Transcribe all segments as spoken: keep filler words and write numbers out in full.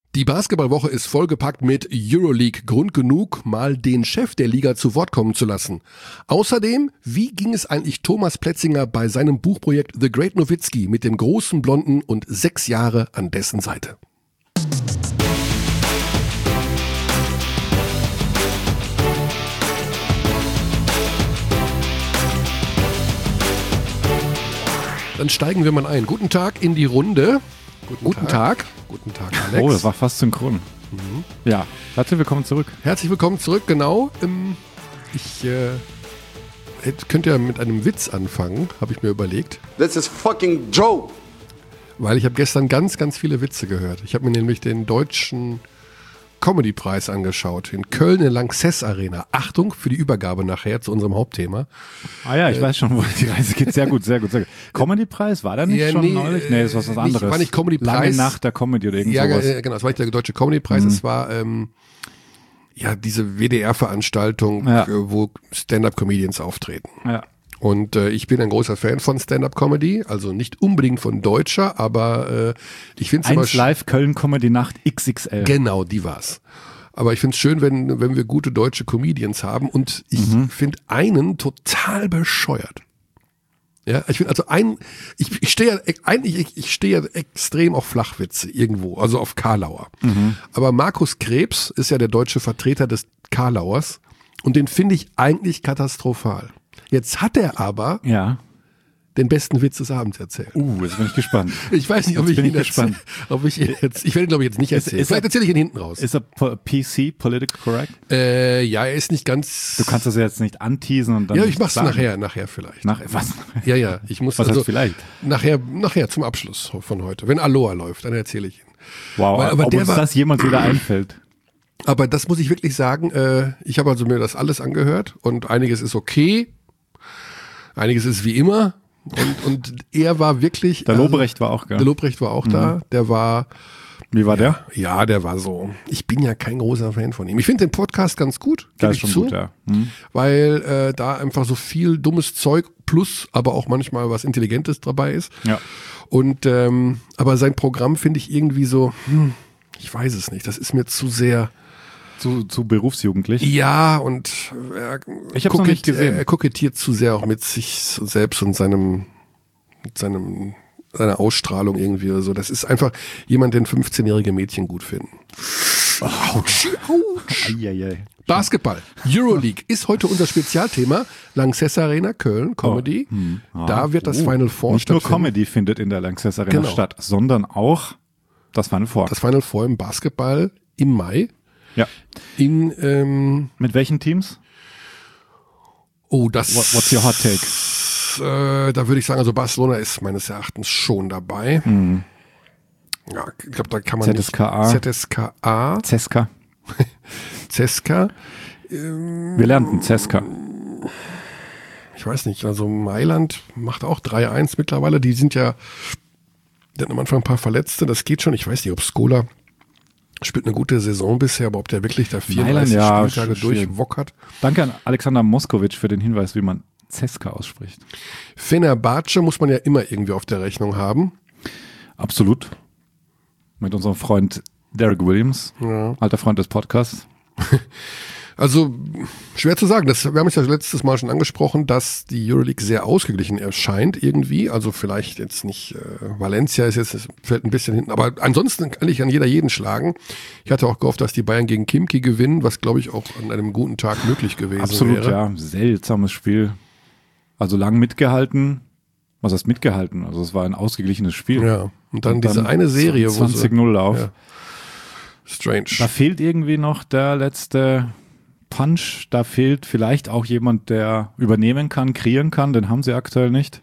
Die Basketballwoche ist vollgepackt mit Euroleague. Grund genug, mal den Chef der Liga zu Wort kommen zu lassen. Außerdem, wie ging es eigentlich Thomas Plätzinger bei seinem Buchprojekt The Great Nowitzki mit dem großen Blonden und sechs Jahre an dessen Seite? Dann steigen wir mal ein. Guten Tag in die Runde. Guten, Guten Tag. Tag. Guten Tag, Alex. Oh, das war fast synchron. Mhm. Ja, herzlich willkommen zurück. Herzlich willkommen zurück, genau. Ich äh, könnte ja mit einem Witz anfangen, habe ich mir überlegt. This is fucking joke. Weil ich habe gestern ganz, ganz viele Witze gehört. Ich habe mir nämlich den deutschen Comedy-Preis angeschaut. In Köln in der Lanxess Arena. Achtung für die Übergabe nachher zu unserem Hauptthema. Ah ja, ich äh, weiß schon, wo die Reise geht. Sehr gut, sehr gut. Sehr gut. Comedy-Preis, war der nicht ja, schon nee, neulich? Nee, das war was anderes. Nicht, war nicht Comedy-Preis. Lange Nacht der Comedy oder irgend ja, sowas. Ja, genau, das war nicht der deutsche Comedy-Preis. Es mhm. war ähm, ja diese W D R-Veranstaltung, ja. wo Stand-Up-Comedians auftreten. Ja. Und äh, ich bin ein großer Fan von Stand-Up-Comedy, also nicht unbedingt von deutscher, aber äh, ich finde es immer... eins Live Köln Comedy Nacht X X L. Genau, die war's. Aber ich finde es schön, wenn, wenn wir gute deutsche Comedians haben und ich mhm. finde einen total bescheuert. Ja, ich finde also ein, ich, ich stehe ja eigentlich, ich, ich stehe ja extrem auf Flachwitze irgendwo, also auf Karlauer. Mhm. Aber Markus Krebs ist ja der deutsche Vertreter des Karlauers und den finde ich eigentlich katastrophal. Jetzt hat er aber ja. den besten Witz des Abends erzählt. Uh, jetzt bin ich gespannt. Ich weiß nicht, ob jetzt ich ihn ich erzähle. Ob ich ihn jetzt, ich werde ihn glaube ich jetzt nicht erzählen. Ist, ist Vielleicht erzähle ich ihn hinten raus. Ist er P C, political correct? Äh, ja, er ist nicht ganz... Du kannst das ja jetzt nicht anteasen und dann... Ja, ich mach's sagen. nachher, nachher vielleicht. Nach, was? Ja, ja, ich muss... Was also, heißt vielleicht? Nachher, nachher zum Abschluss von heute. Wenn Aloha läuft, dann erzähle ich ihn. Wow, Weil, aber ob der uns war, das jemals wieder einfällt. Aber das muss ich wirklich sagen, äh, ich habe also mir das alles angehört und einiges ist okay, einiges ist wie immer und, und er war wirklich... Der Lobrecht war auch, gell? Der Lobrecht war auch mhm. da, der war... Wie war der? Ja, ja, der war so. Ich bin ja kein großer Fan von ihm. Ich finde den Podcast ganz gut, gebe ich zu, gut, ja. mhm. weil äh, da einfach so viel dummes Zeug plus aber auch manchmal was Intelligentes dabei ist. Ja. Und ähm, aber sein Programm finde ich irgendwie so, hm, ich weiß es nicht, das ist mir zu sehr... Zu, zu berufsjugendlich? Ja, und er, ich hab's noch nicht gesehen. Er kokettiert zu sehr auch mit sich selbst und seinem, mit seinem, seiner Ausstrahlung irgendwie oder so. Das ist einfach jemand, den fünfzehnjährige Mädchen gut finden. Autsch, autsch. Eieiei. Basketball, Euroleague ist heute unser Spezialthema. Lanxess Arena, Köln, Comedy. Oh, hm. ah, da wird das oh. Final Four Nicht nur Comedy findet in der Lanxess Arena genau. statt, sondern auch das Final Four. Das Final Four im Basketball im Mai. Ja. In, ähm, Mit welchen Teams? Oh, das. What, what's your hot take? Äh, da würde ich sagen, also Barcelona ist meines Erachtens schon dabei. Mhm. Ja, ich glaube, da kann man Z S K A. nicht. Z S K A. Ceska. Ceska. Ähm, Wir lernten Ceska. Ich weiß nicht, also Mailand macht auch drei eins mittlerweile. Die sind ja, die hatten am Anfang ein paar Verletzte. Das geht schon. Ich weiß nicht, ob Scola spielt eine gute Saison bisher, aber ob der wirklich da vierunddreißig ja, Spieltage durchwockert. Danke an Alexander Moskowitsch für den Hinweis, wie man Ceska ausspricht. Fenerbahce muss man ja immer irgendwie auf der Rechnung haben. Absolut. Mit unserem Freund Derek Williams, ja. alter Freund des Podcasts. Also schwer zu sagen. Das, wir haben es ja letztes Mal schon angesprochen, dass die Euroleague sehr ausgeglichen erscheint irgendwie. Also vielleicht jetzt nicht, äh, Valencia ist jetzt, fällt ein bisschen hinten. Aber ansonsten kann ich an jeder jeden schlagen. Ich hatte auch gehofft, dass die Bayern gegen Khimki gewinnen, was glaube ich auch an einem guten Tag möglich gewesen Absolut, wäre. Absolut, ja. Seltsames Spiel. Also lang mitgehalten. Was heißt mitgehalten? Also es war ein ausgeglichenes Spiel. Ja, und dann, und dann diese eine Serie, wo zwanzig null Lauf. Ja. Strange. Da fehlt irgendwie noch der letzte Punch. Da fehlt vielleicht auch jemand, der übernehmen kann, kreieren kann. Den haben sie aktuell nicht.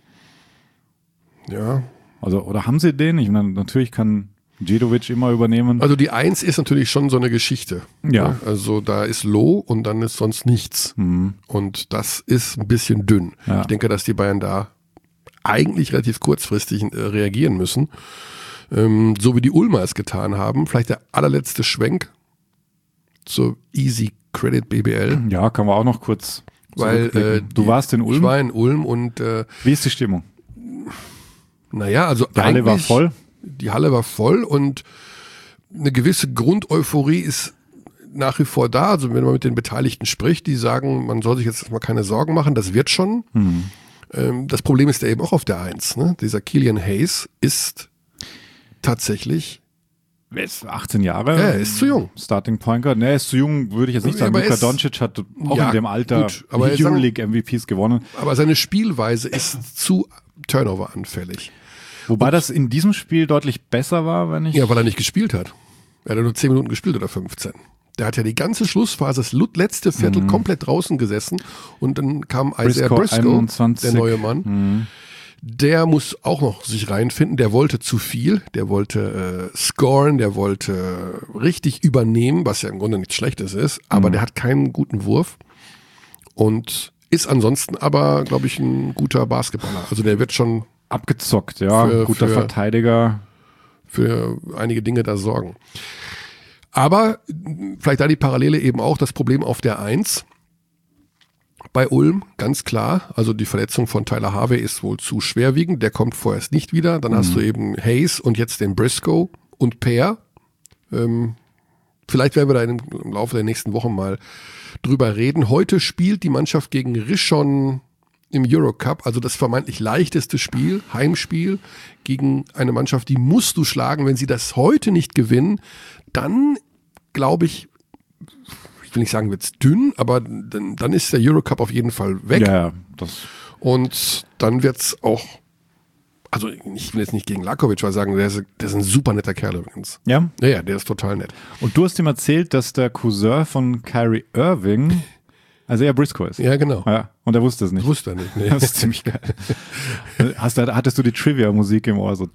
Ja. Also, oder haben sie den? Ich meine, natürlich kann Djedovic immer übernehmen. Also die Eins ist natürlich schon so eine Geschichte. Ja. Ne? Also da ist Loh und dann ist sonst nichts. Mhm. Und das ist ein bisschen dünn. Ja. Ich denke, dass die Bayern da eigentlich relativ kurzfristig äh, reagieren müssen. Ähm, so wie die Ulmer es getan haben. Vielleicht der allerletzte Schwenk zur Easy Credit B B L. Ja, kann man auch noch kurz Weil äh, Du die, warst in Ulm? Ich war in Ulm und äh, wie ist die Stimmung? Naja, also die Halle war voll? Die Halle war voll und eine gewisse Grundeuphorie ist nach wie vor da. Also wenn man mit den Beteiligten spricht, die sagen, man soll sich jetzt mal keine Sorgen machen, das wird schon. Hm. Ähm, das Problem ist ja eben auch auf der Eins. Ne? Dieser Killian Hayes ist tatsächlich... Er ist achtzehn Jahre. Ja, er ist zu jung. Starting Point Guard. Ne, er ist zu jung, würde ich jetzt nicht sagen. Ja, Luka ist, Doncic hat auch ja, in dem Alter gut, aber die Euroleague-M V Ps gewonnen. Aber seine Spielweise ist zu Turnover-anfällig. Wobei Und, das in diesem Spiel deutlich besser war, wenn ich... Ja, weil er nicht gespielt hat. Er hat nur zehn Minuten gespielt oder fünfzehn. Der hat ja die ganze Schlussphase, das letzte Viertel mhm. komplett draußen gesessen und dann kam Isaiah Briscoe, einundzwanzig der neue Mann. Mhm. Der muss auch noch sich reinfinden, der wollte zu viel, der wollte äh, scoren, der wollte richtig übernehmen, was ja im Grunde nichts Schlechtes ist, aber mhm. der hat keinen guten Wurf und ist ansonsten aber, glaube ich, ein guter Basketballer. Also der wird schon abgezockt, ja, für, guter für, Verteidiger. Für einige Dinge da sorgen. Aber vielleicht da die Parallele eben auch, das Problem auf der Eins bei Ulm, ganz klar. Also die Verletzung von Tyler Harvey ist wohl zu schwerwiegend, der kommt vorerst nicht wieder. Dann mhm. hast du eben Hayes und jetzt den Briscoe und Peer. Ähm, vielleicht werden wir da im, im Laufe der nächsten Wochen mal drüber reden. Heute spielt die Mannschaft gegen Rishon im Eurocup, also das vermeintlich leichteste Spiel, Heimspiel, gegen eine Mannschaft, die musst du schlagen. Wenn sie das heute nicht gewinnen, dann glaube ich, ich will nicht sagen, wird's dünn, aber dann, dann ist der Eurocup auf jeden Fall weg. Ja, das. Und dann wird's auch, also ich will jetzt nicht gegen Lakovic was sagen, der ist, der ist ein super netter Kerl übrigens. Ja? Ja, ja, der ist total nett. Und du hast ihm erzählt, dass der Cousin von Kyrie Irving Isaiah Briscoe ist. Ja, genau. Ja, und er wusste es nicht. Wusste er nicht. Nee. Das ist ziemlich geil. Hast, hattest du die Trivia-Musik im Ohr? So.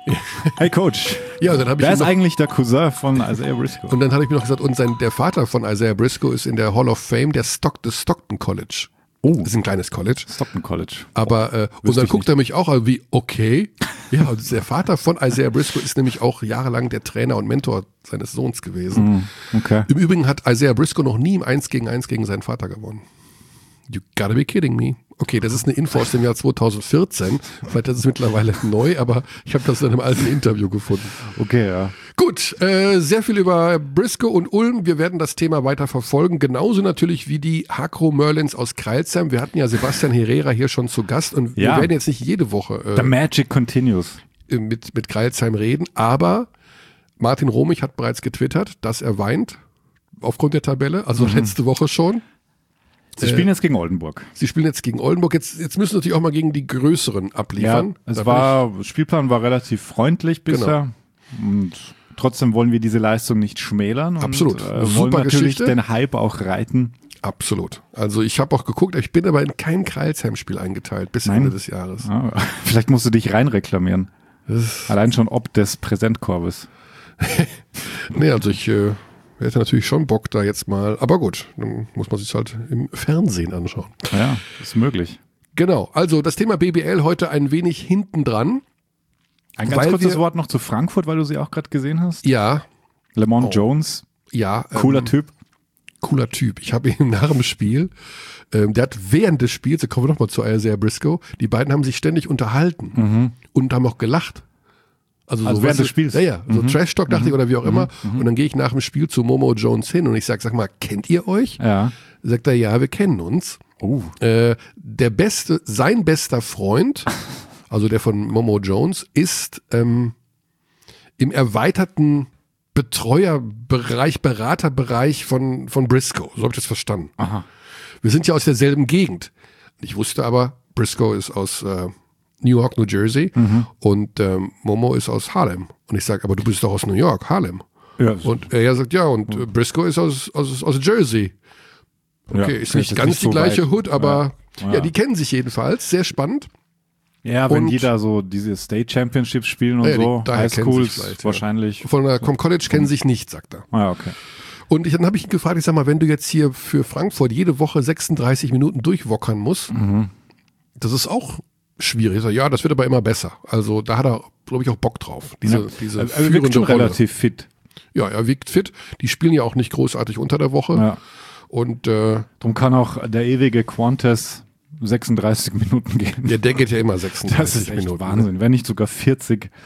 Hey Coach, ja, und dann hab ich wer ist noch, eigentlich der Cousin von Isaiah Briscoe? Und dann hatte ich mir noch gesagt, und sein, der Vater von Isaiah Briscoe ist in der Hall of Fame der Stock, des Stockton College. Oh. Das ist ein kleines College. Stockton College. Aber, äh, und dann guckt nicht. er mich auch an wie, okay. Ja, und der Vater von Isaiah Briscoe ist nämlich auch jahrelang der Trainer und Mentor seines Sohns gewesen. Mm, okay. Im Übrigen hat Isaiah Briscoe noch nie im eins gegen eins gegen seinen Vater gewonnen. You gotta be kidding me. Okay, das ist eine Info aus dem Jahr zweitausendvierzehn. Vielleicht ist es mittlerweile neu, aber ich habe das in einem alten Interview gefunden. Okay, ja. Gut, äh, sehr viel über Briscoe und Ulm. Wir werden das Thema weiter verfolgen. Genauso natürlich wie die Hakro Merlins aus Crailsheim. Wir hatten ja Sebastian Herrera hier schon zu Gast und ja. wir werden jetzt nicht jede Woche äh, The Magic continues. mit, mit Crailsheim reden, aber Martin Romich hat bereits getwittert, dass er weint aufgrund der Tabelle, also mhm. letzte Woche schon. Sie spielen jetzt gegen Oldenburg. Sie spielen jetzt gegen Oldenburg. Jetzt, jetzt müssen sie natürlich auch mal gegen die Größeren abliefern. Ja, es war, Spielplan war relativ freundlich bisher. Genau. Und trotzdem wollen wir diese Leistung nicht schmälern. Und, Absolut. Äh, Super wollen natürlich Geschichte. Den Hype auch reiten. Absolut. Also ich habe auch geguckt, ich bin aber in kein Crailsheim-Spiel eingeteilt bis Nein. Ende des Jahres. Ah, vielleicht musst du dich reinreklamieren. Allein schon ob des Präsentkorbes. Nee, also ich... Äh, Er hätte natürlich schon Bock da jetzt mal, aber gut, dann muss man sich halt im Fernsehen anschauen. Ja, ist möglich. Genau, also das Thema B B L heute ein wenig hinten dran. Ein ganz kurzes Wort noch zu Frankfurt, weil du sie auch gerade gesehen hast. Ja. Lamont oh. Jones. Ja. Cooler ähm, Typ. Cooler Typ. Ich habe ihn nach dem Spiel, ähm, der hat während des Spiels, da kommen wir nochmal zu Isaiah Briscoe, die beiden haben sich ständig unterhalten mhm. und haben auch gelacht. Also, also so, während des Spiels? Ja, ja, so mhm. Trash-Talk dachte mhm. ich oder wie auch immer. Mhm. Und dann gehe ich nach dem Spiel zu Momo Jones hin und ich sage, sag mal, kennt ihr euch? Ja. Sagt er, ja, wir kennen uns. Oh. Äh, der beste, sein bester Freund, also der von Momo Jones, ist ähm, im erweiterten Betreuerbereich, Beraterbereich von, von Briscoe. So habe ich das verstanden. Aha. Wir sind ja aus derselben Gegend. Ich wusste aber, Briscoe ist aus äh, New York, New Jersey mhm. und ähm, Momo ist aus Harlem. Und ich sage, aber du bist doch aus New York, Harlem. Ja. Und er sagt, ja, und äh, Briscoe ist aus, aus, aus Jersey. Okay, ja, ist nicht ganz nicht die so gleiche weit. Hood, aber ja. Ja. ja, die kennen sich jedenfalls. Sehr spannend. Ja, wenn und, die da so diese State Championships spielen und ja, so, die, Highschools wahrscheinlich. Ja. Von der, vom College kennen sich nicht, sagt er. Ah, okay. Und ich, dann habe ich ihn gefragt, ich sag mal, wenn du jetzt hier für Frankfurt jede Woche sechsunddreißig Minuten durchwockern musst, mhm. das ist auch schwierig. Ich sag, ja, das wird aber immer besser. Also da hat er, glaube ich, auch Bock drauf. Diese, ja. diese also, er wirkt schon Rolle. Relativ fit. Ja, er wirkt fit. Die spielen ja auch nicht großartig unter der Woche. Ja. Und äh, darum kann auch der ewige Qantas sechsunddreißig Minuten gehen. Ja, der geht ja immer sechsunddreißig das ist echt Minuten. Wahnsinn, wenn nicht sogar vierzig.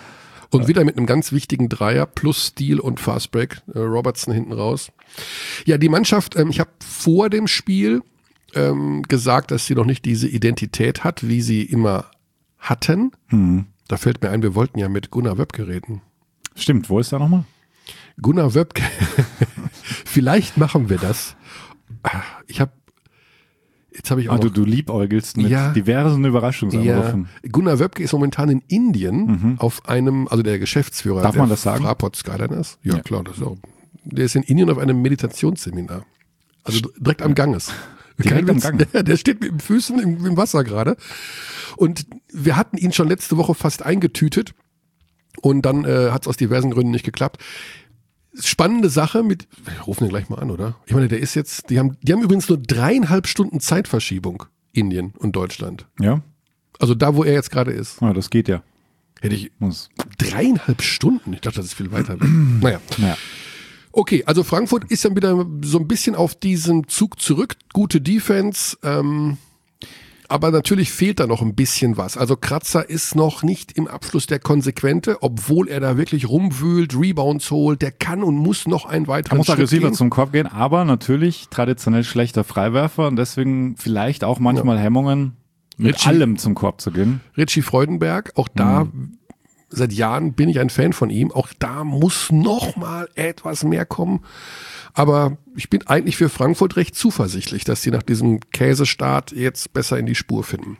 Und wieder mit einem ganz wichtigen Dreier plus Steal und Fastbreak. Äh, Robertson hinten raus. Ja, die Mannschaft, ähm, ich habe vor dem Spiel ähm, gesagt, dass sie noch nicht diese Identität hat, wie sie immer hatten. Hm. Da fällt mir ein, wir wollten ja mit Gunnar Wöbke reden. Stimmt, wo ist er nochmal? Gunnar Wöbke. Vielleicht machen wir das. Ich habe Jetzt habe ich auch ah, noch, du, du liebäugelst mit Ja. diversen Überraschungsanrufen. ja, Gunnar Wöbke ist momentan in Indien Mhm. auf einem, also der Geschäftsführer Darf der man das sagen? Fraport Skyliners. Ja, Ja. klar, das ist auch. Der ist in Indien auf einem Meditationsseminar. Also direkt am Ganges. Direkt Kein am Witz. Gange? Der, der steht mit den Füßen im, im Wasser gerade. Und wir hatten ihn schon letzte Woche fast eingetütet. Und dann äh, hat es aus diversen Gründen nicht geklappt. Spannende Sache mit, wir rufen den gleich mal an, oder? Ich meine, der ist jetzt, die haben, die haben übrigens nur dreieinhalb Stunden Zeitverschiebung, Indien und Deutschland. Ja, Also da, wo er jetzt gerade ist. ah, das geht ja. Hätte ich Muss. dreieinhalb Stunden? Ich dachte, das ist viel weiter weg. Naja. Naja. Okay, also Frankfurt ist dann wieder so ein bisschen auf diesen Zug zurück. Gute Defense, ähm, aber natürlich fehlt da noch ein bisschen was. Also Kratzer ist noch nicht im Abschluss der Konsequente, obwohl er da wirklich rumwühlt, Rebounds holt. Der kann und muss noch einen Er weiteren muss Schritt aggressiver gehen. zum Korb gehen, aber natürlich traditionell schlechter Freiwerfer und deswegen vielleicht auch manchmal Hemmungen, mit Richie- allem zum Korb zu gehen. Richie Freudenberg, auch da seit Jahren bin ich ein Fan von ihm. Auch da muss noch mal etwas mehr kommen. Aber ich bin eigentlich für Frankfurt recht zuversichtlich, dass sie nach diesem Käsestart jetzt besser in die Spur finden.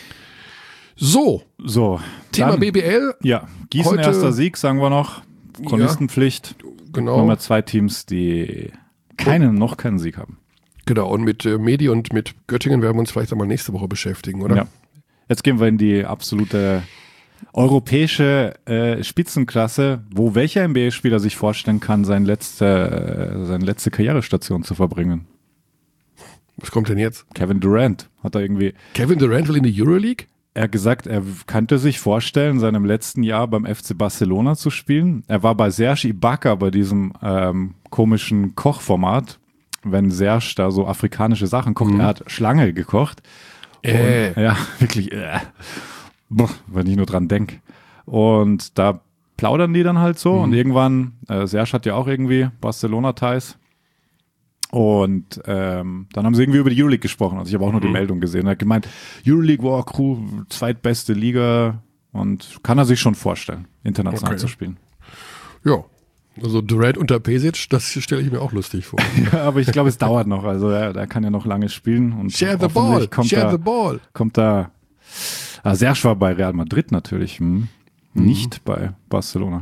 So, So, Thema dann, B B L. Ja, Gießen Heute- erster Sieg, sagen wir noch. Chronistenpflicht. Genau. Haben wir zwei Teams, die keinen, noch keinen Sieg haben. Genau, und mit äh, Medi und mit Göttingen werden wir uns vielleicht einmal nächste Woche beschäftigen, oder? Ja. Jetzt gehen wir in die absolute europäische äh, Spitzenklasse, wo welcher N B A-Spieler sich vorstellen kann, seine letzte, äh, seine letzte Karrierestation zu verbringen. Was kommt denn jetzt? Kevin Durant hat er irgendwie, Kevin Durant will in die Euroleague? er hat gesagt, er könnte sich vorstellen, in seinem letzten Jahr beim F C Barcelona zu spielen. Er war bei Serge Ibaka bei diesem ähm, komischen Kochformat, wenn Serge da so afrikanische Sachen kocht. Mhm. Er hat Schlange gekocht. Äh. Und, ja, wirklich, äh, boah, wenn ich nur dran denke. Und da plaudern die dann halt so Mhm. und irgendwann, äh, Serge hat ja auch irgendwie Barcelona-Ties. Und ähm, dann haben sie irgendwie über die Euroleague gesprochen. Also ich habe auch nur die Meldung gesehen. Er hat gemeint, Euroleague war Crew, zweitbeste Liga und kann er sich schon vorstellen, international Okay. zu spielen. Ja. Also Durant unter Pesic, das stelle ich mir auch lustig vor. Ja, aber ich glaube, es dauert noch. Also er, er kann ja noch lange spielen. Und Share the hoffentlich ball, kommt share da, the ball. kommt da. Ah, Serge war bei Real Madrid natürlich, hm. nicht bei Barcelona.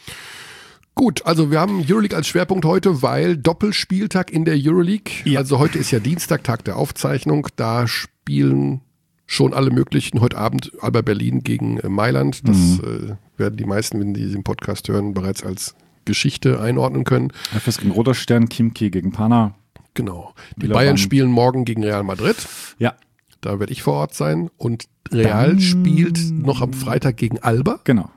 Gut, also wir haben Euroleague als Schwerpunkt heute, weil Doppelspieltag in der Euroleague. Ja. Also heute ist ja Dienstag, Tag der Aufzeichnung. Da spielen schon alle möglichen. Heute Abend Alba Berlin gegen äh, Mailand. Das äh, werden die meisten, wenn die diesen Podcast hören, bereits als Geschichte einordnen können. F S gegen Roter Stern, Kimki gegen Pana. Genau. Die Wieder Bayern wann? spielen morgen gegen Real Madrid. Ja, Da werde ich vor Ort sein. Und Real Dann- spielt noch am Freitag gegen Alba. genau.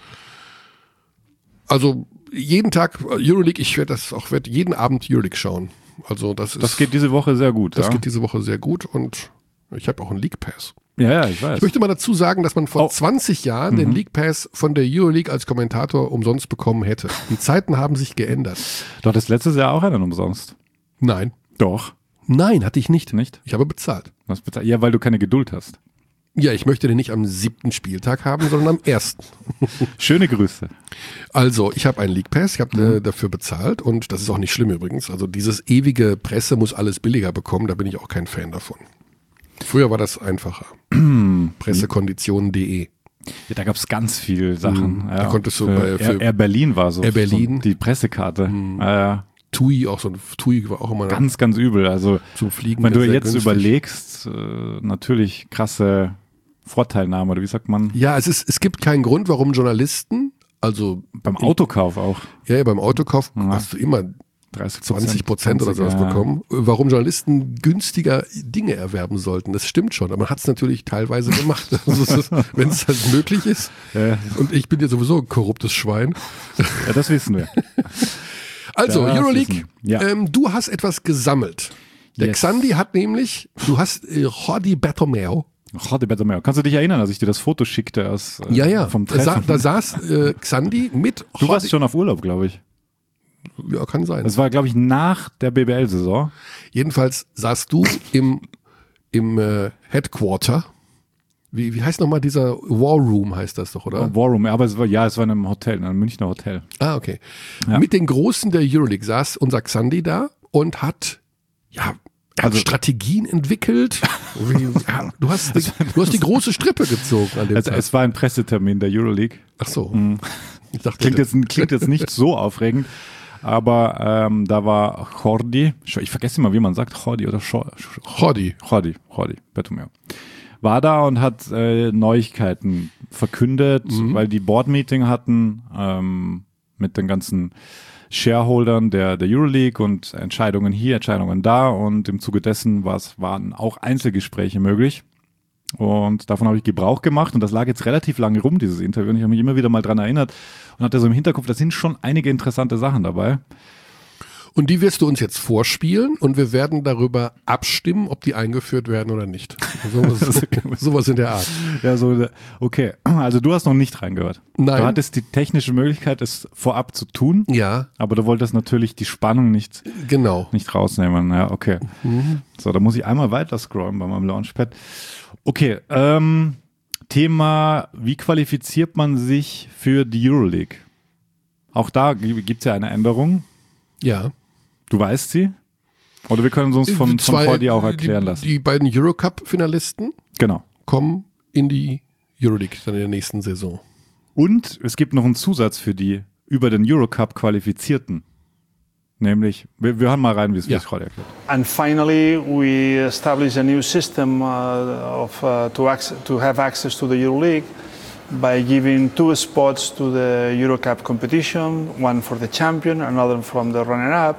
Also jeden Tag Euroleague. Ich werde das auch werde jeden Abend Euroleague schauen. Also das ist Das geht diese Woche sehr gut. das ja. geht diese Woche sehr gut und ich habe auch einen League Pass. ja, ja, ich weiß. Ich möchte mal dazu sagen, dass man vor Oh. zwanzig Jahren den League Pass von der Euroleague als Kommentator umsonst bekommen hätte. Die Zeiten haben sich geändert. Doch, das letztes Jahr auch einen umsonst. Nein. Doch. Nein, hatte ich nicht. Nicht? Ich habe bezahlt. Was bezahlt? Ja, weil du keine Geduld hast. Ja, ich möchte den nicht am siebten Spieltag haben, sondern am ersten. Schöne Grüße. Also, ich habe einen League Pass, ich habe äh, dafür bezahlt und das ist auch nicht schlimm übrigens. Also dieses ewige Presse muss alles billiger bekommen, da bin ich auch kein Fan davon. Früher war das einfacher. Pressekonditionen punkt de. Ja, da gab es ganz viele Sachen. Mhm. Ja, Da konntest du für bei- für- Air, Air Berlin war so. Air Berlin. So die Pressekarte. Ja, ja. TUI, auch so ein TUI war auch immer Ganz, ganz übel. Also, zum Fliegen. wenn du sehr jetzt günstig. überlegst, äh, natürlich krasse Vorteilnahme, oder wie sagt man? Ja, es ist, es gibt keinen Grund, warum Journalisten, also Beim Autokauf auch. ja, ja beim Autokauf Ja. hast du immer dreißig zwanzig Prozent oder sowas ja. bekommen. Warum Journalisten günstiger Dinge erwerben sollten, das stimmt schon, aber man hat es natürlich teilweise gemacht. Also wenn es halt möglich ist. Ja, Und ich bin ja sowieso ein korruptes Schwein. ja, das wissen wir. Also, Das Euroleague, wissen wir. Ja. ähm, du hast etwas gesammelt. Der Yes. Xandi hat nämlich, du hast äh, Jordi Bertomeu, Jordi Bertomeu. Kannst du dich erinnern, als ich dir das Foto schickte aus, äh, Ja, ja. vom Da, sa Treffen? da saß äh, Xandi mit Du warst schon auf Urlaub, glaube ich. Ja, kann sein. Das war, glaube ich, nach der B B L-Saison. Jedenfalls saßt du im, im äh, Headquarter. Wie, wie heißt nochmal dieser War Room, heißt das doch, oder? War Room, aber es war, ja, es war in einem Hotel, in einem Münchner Hotel. Ah, okay. Ja. Mit den Großen der Euroleague saß unser Xandi da und hat, ja, er hat Also- Strategien entwickelt. Wie, ja, du, hast die, du hast die große Strippe gezogen an dem Es, Tag. es war ein Pressetermin der Euroleague. Ach so. Ich dachte, Klingt jetzt, klingt jetzt nicht so aufregend, aber ähm, da war Jordi, ich vergesse immer, wie man sagt, Jordi oder Jordi. Jordi. Jordi, Jordi, Bertomeu. War da und hat äh, Neuigkeiten verkündet, Mhm. weil die Board-Meeting hatten ähm, mit den ganzen Shareholdern der, der Euroleague und Entscheidungen hier, Entscheidungen da, und im Zuge dessen war's, waren auch Einzelgespräche möglich. Und davon habe ich Gebrauch gemacht und das lag jetzt relativ lange rum, dieses Interview, und ich habe mich immer wieder mal dran erinnert und hatte so im Hinterkopf, da sind schon einige interessante Sachen dabei. Und die wirst du uns jetzt vorspielen und wir werden darüber abstimmen, ob die eingeführt werden oder nicht. Sowas, sowas in der Art. Ja, so, okay, also du hast noch nicht reingehört. Nein. Du hattest die technische Möglichkeit, es vorab zu tun, Ja, aber du wolltest natürlich die Spannung nicht, genau. nicht rausnehmen. Ja, okay. So, da muss ich einmal weiter scrollen bei meinem Launchpad. Okay, ähm, Thema, wie qualifiziert man sich für die Euroleague? Auch da gibt es ja eine Änderung. Ja. Du weißt sie? Oder wir können es uns von, von Zwei- Jordi auch erklären die, lassen. Die beiden Eurocup-Finalisten Genau. kommen in die Euroleague dann in der nächsten Saison. Und es gibt noch einen Zusatz für die über den Eurocup Qualifizierten. Nämlich, wir, wir hören mal rein, wie es Ja. ja. Jordi erklärt. And finally, we established a new system uh, of, uh, to, ac- to have access to the EuroLeague by giving two spots to the Eurocup competition, one for the champion, another from the runner-up.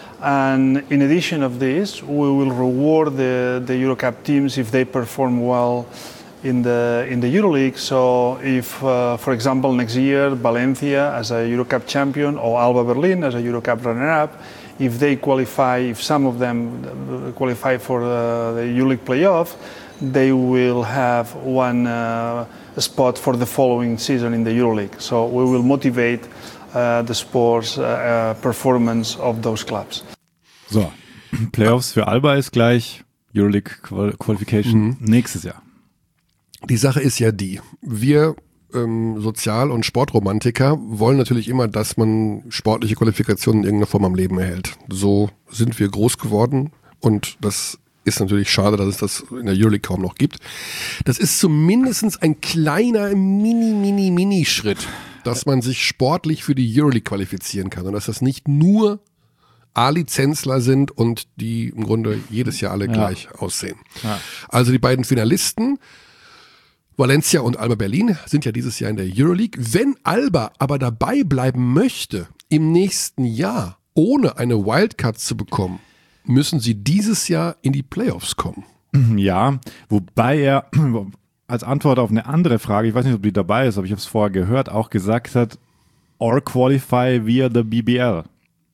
And in addition of this, we will reward the, the Eurocup teams if they perform well in the in the EuroLeague. So if, uh, for example, next year Valencia as a Eurocup champion or Alba Berlin as a Eurocup runner-up, if they qualify, if some of them uh, qualify for uh, the EuroLeague playoff, they will have one uh, spot for the following season in the EuroLeague. So we will motivate uh, the sports uh, uh, performance of those clubs. So, Playoffs für Alba ist gleich Euroleague Qual- Qualification nächstes Jahr. Die Sache ist ja die, wir ähm, Sozial- und Sportromantiker wollen natürlich immer, dass man sportliche Qualifikationen in irgendeiner Form am Leben erhält. So sind wir groß geworden und das ist natürlich schade, dass es das in der Euroleague kaum noch gibt. Das ist zumindest ein kleiner Mini, Mini, Mini-Schritt, dass man sich sportlich für die Euroleague qualifizieren kann und dass das nicht nur A-Lizenzler sind und die im Grunde jedes Jahr alle Ja. gleich aussehen. Ja. Also die beiden Finalisten, Valencia und Alba Berlin, sind ja dieses Jahr in der Euroleague. Wenn Alba aber dabei bleiben möchte, im nächsten Jahr ohne eine Wildcard zu bekommen, müssen sie dieses Jahr in die Playoffs kommen. Ja, wobei er als Antwort auf eine andere Frage, ich weiß nicht, ob die dabei ist, aber ich habe es vorher gehört, auch gesagt hat, or qualify via the B B L.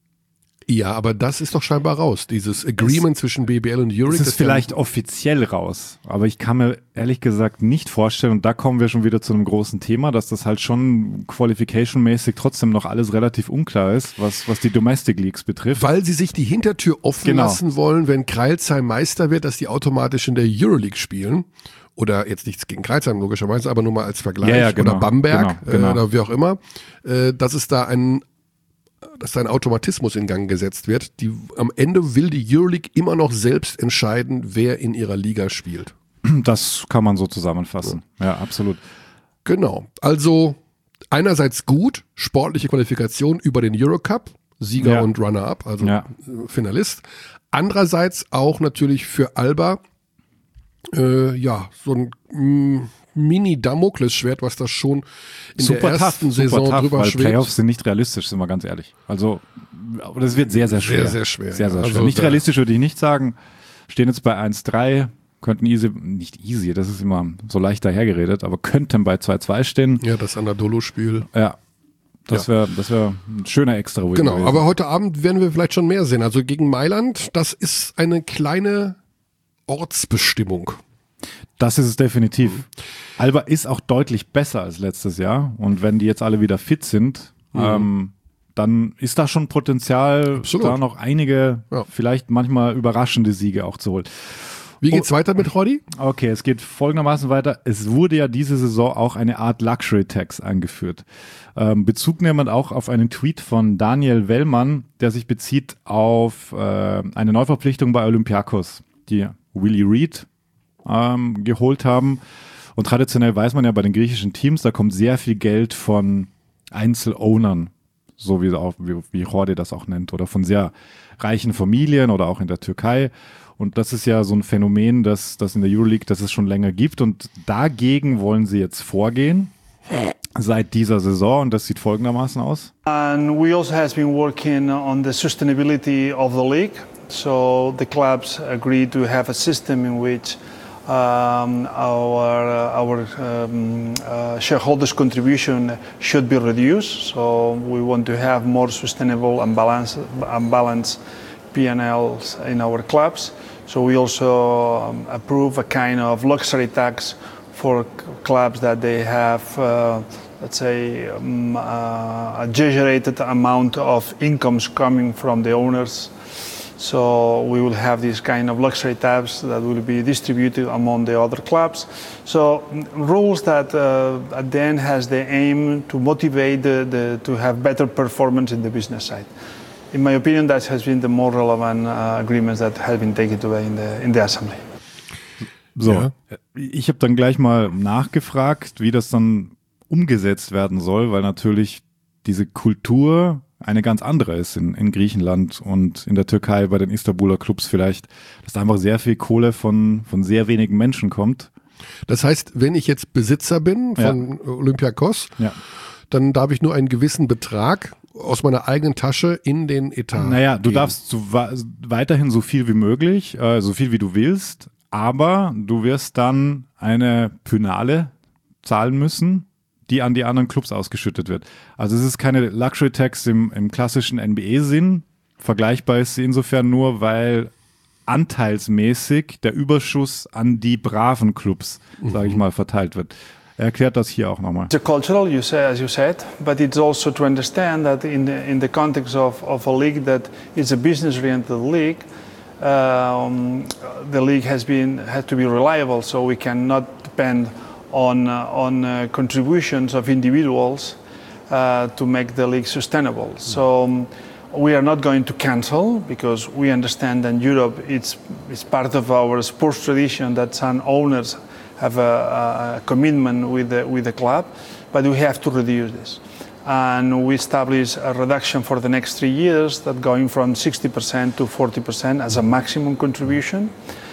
Ja, aber das ist doch scheinbar raus, dieses Agreement zwischen B B L und Euroleague. Es ist das vielleicht offiziell raus, aber ich kann mir ehrlich gesagt nicht vorstellen, und da kommen wir schon wieder zu einem großen Thema, dass das halt schon qualification-mäßig trotzdem noch alles relativ unklar ist, was, was die Domestic Leagues betrifft. Weil sie sich die Hintertür offen Genau. lassen wollen, wenn Crailsheim Meister wird, dass die automatisch in der Euroleague spielen. Oder jetzt nichts gegen Crailsheim logischerweise, aber nur mal als Vergleich. Ja, ja, genau. Oder Bamberg Genau, genau. Äh, oder wie auch immer. Äh, dass es da ein dass da ein Automatismus in Gang gesetzt wird. Die, am Ende will die Euroleague immer noch selbst entscheiden, wer in ihrer Liga spielt. Das kann man so zusammenfassen. Ja, absolut. Genau. Also einerseits gut, sportliche Qualifikation über den Eurocup, Sieger Ja. und Runner-up, also Ja. äh, Finalist. Andererseits auch natürlich für Alba äh, ja, so ein mh, Mini-Damoklesschwert, was das schon in Super der ersten tough, Saison super tough, drüber weil schwebt. Playoffs sind nicht realistisch, sind wir ganz ehrlich. Also, aber das wird sehr, sehr schwer. Sehr, sehr schwer, Sehr, sehr ja. schwer. Also nicht da- realistisch würde ich nicht sagen. Stehen jetzt bei eins drei, könnten easy, nicht easy, das ist immer so leicht dahergeredet, aber könnten bei zwei zwei stehen. Ja, das Anadolu-Spiel. Ja, das wäre das wäre ein schöner Extra-Win Genau, gewesen. aber heute Abend werden wir vielleicht schon mehr sehen. Also gegen Mailand, das ist eine kleine Ortsbestimmung. Das ist es definitiv. Alba ist auch deutlich besser als letztes Jahr und wenn die jetzt alle wieder fit sind, mhm. ähm, dann ist da schon Potenzial, Absolut. da noch einige, ja. vielleicht manchmal überraschende Siege auch zu holen. Wie geht's oh, weiter mit Roddy? Okay, es geht folgendermaßen weiter. Es wurde ja diese Saison auch eine Art Luxury Tax eingeführt. Ähm, Bezug nehmend auch auf einen Tweet von Daniel Wellmann, der sich bezieht auf äh, eine Neuverpflichtung bei Olympiakos, die Willie Reed ähm, geholt haben. Und traditionell weiß man ja bei den griechischen Teams, da kommt sehr viel Geld von Einzelownern, so wie, auch, wie, wie Jordi das auch nennt, oder von sehr reichen Familien oder auch in der Türkei. Und das ist ja so ein Phänomen, das, das in der Euroleague, das es schon länger gibt. Und dagegen wollen sie jetzt vorgehen seit dieser Saison. Und das sieht folgendermaßen aus. And we also has been working on the sustainability of the league. So the clubs agreed to have a system in which um, our, uh, our um, uh, shareholders' contribution should be reduced. So we want to have more sustainable and balanced, and balanced P and Ls in our clubs. So we also um, approve a kind of luxury tax for c- clubs that they have, uh, let's say, um, uh, a exaggerated amount of incomes coming from the owners. So we will have this kind of luxury tax that will be distributed among the other clubs. So rules that uh, at the end has the aim to motivate the, the, to have better performance in the business side. In my opinion, that has been the more relevant uh, agreements that have been taken away in the, in the assembly. So, ja. Ich habe dann gleich mal nachgefragt, wie das dann umgesetzt werden soll, weil natürlich diese Kultur eine ganz andere ist in, in Griechenland und in der Türkei bei den Istanbuler Clubs vielleicht, dass da einfach sehr viel Kohle von, von sehr wenigen Menschen kommt. Das heißt, wenn ich jetzt Besitzer bin von ja. Olympiakos, ja. dann darf ich nur einen gewissen Betrag aus meiner eigenen Tasche in den Etat. Naja, du geben. darfst so weiterhin so viel wie möglich, äh, so viel wie du willst, aber du wirst dann eine Pönale zahlen müssen, die an die anderen Clubs ausgeschüttet wird. Also es ist keine Luxury Tax im, im klassischen N B A-Sinn. Vergleichbar ist sie insofern nur, weil anteilsmäßig der Überschuss an die braven Clubs, mhm. sage ich mal, verteilt wird. Er erklärt das hier auch nochmal. It's cultural, you say, as you said, but it's also to understand that in the, in the context of, of a league that is a business-oriented league, um, the league has been had to be reliable, so we cannot depend on uh, on uh, contributions of individuals uh, to make the league sustainable. Mm. So um, we are not going to cancel because we understand that Europe it's it's part of our sports tradition that some owners have a, a commitment with the, with the club, but we have to reduce this. And we establish a reduction for the next three years that going from sixty percent to forty percent as a maximum contribution.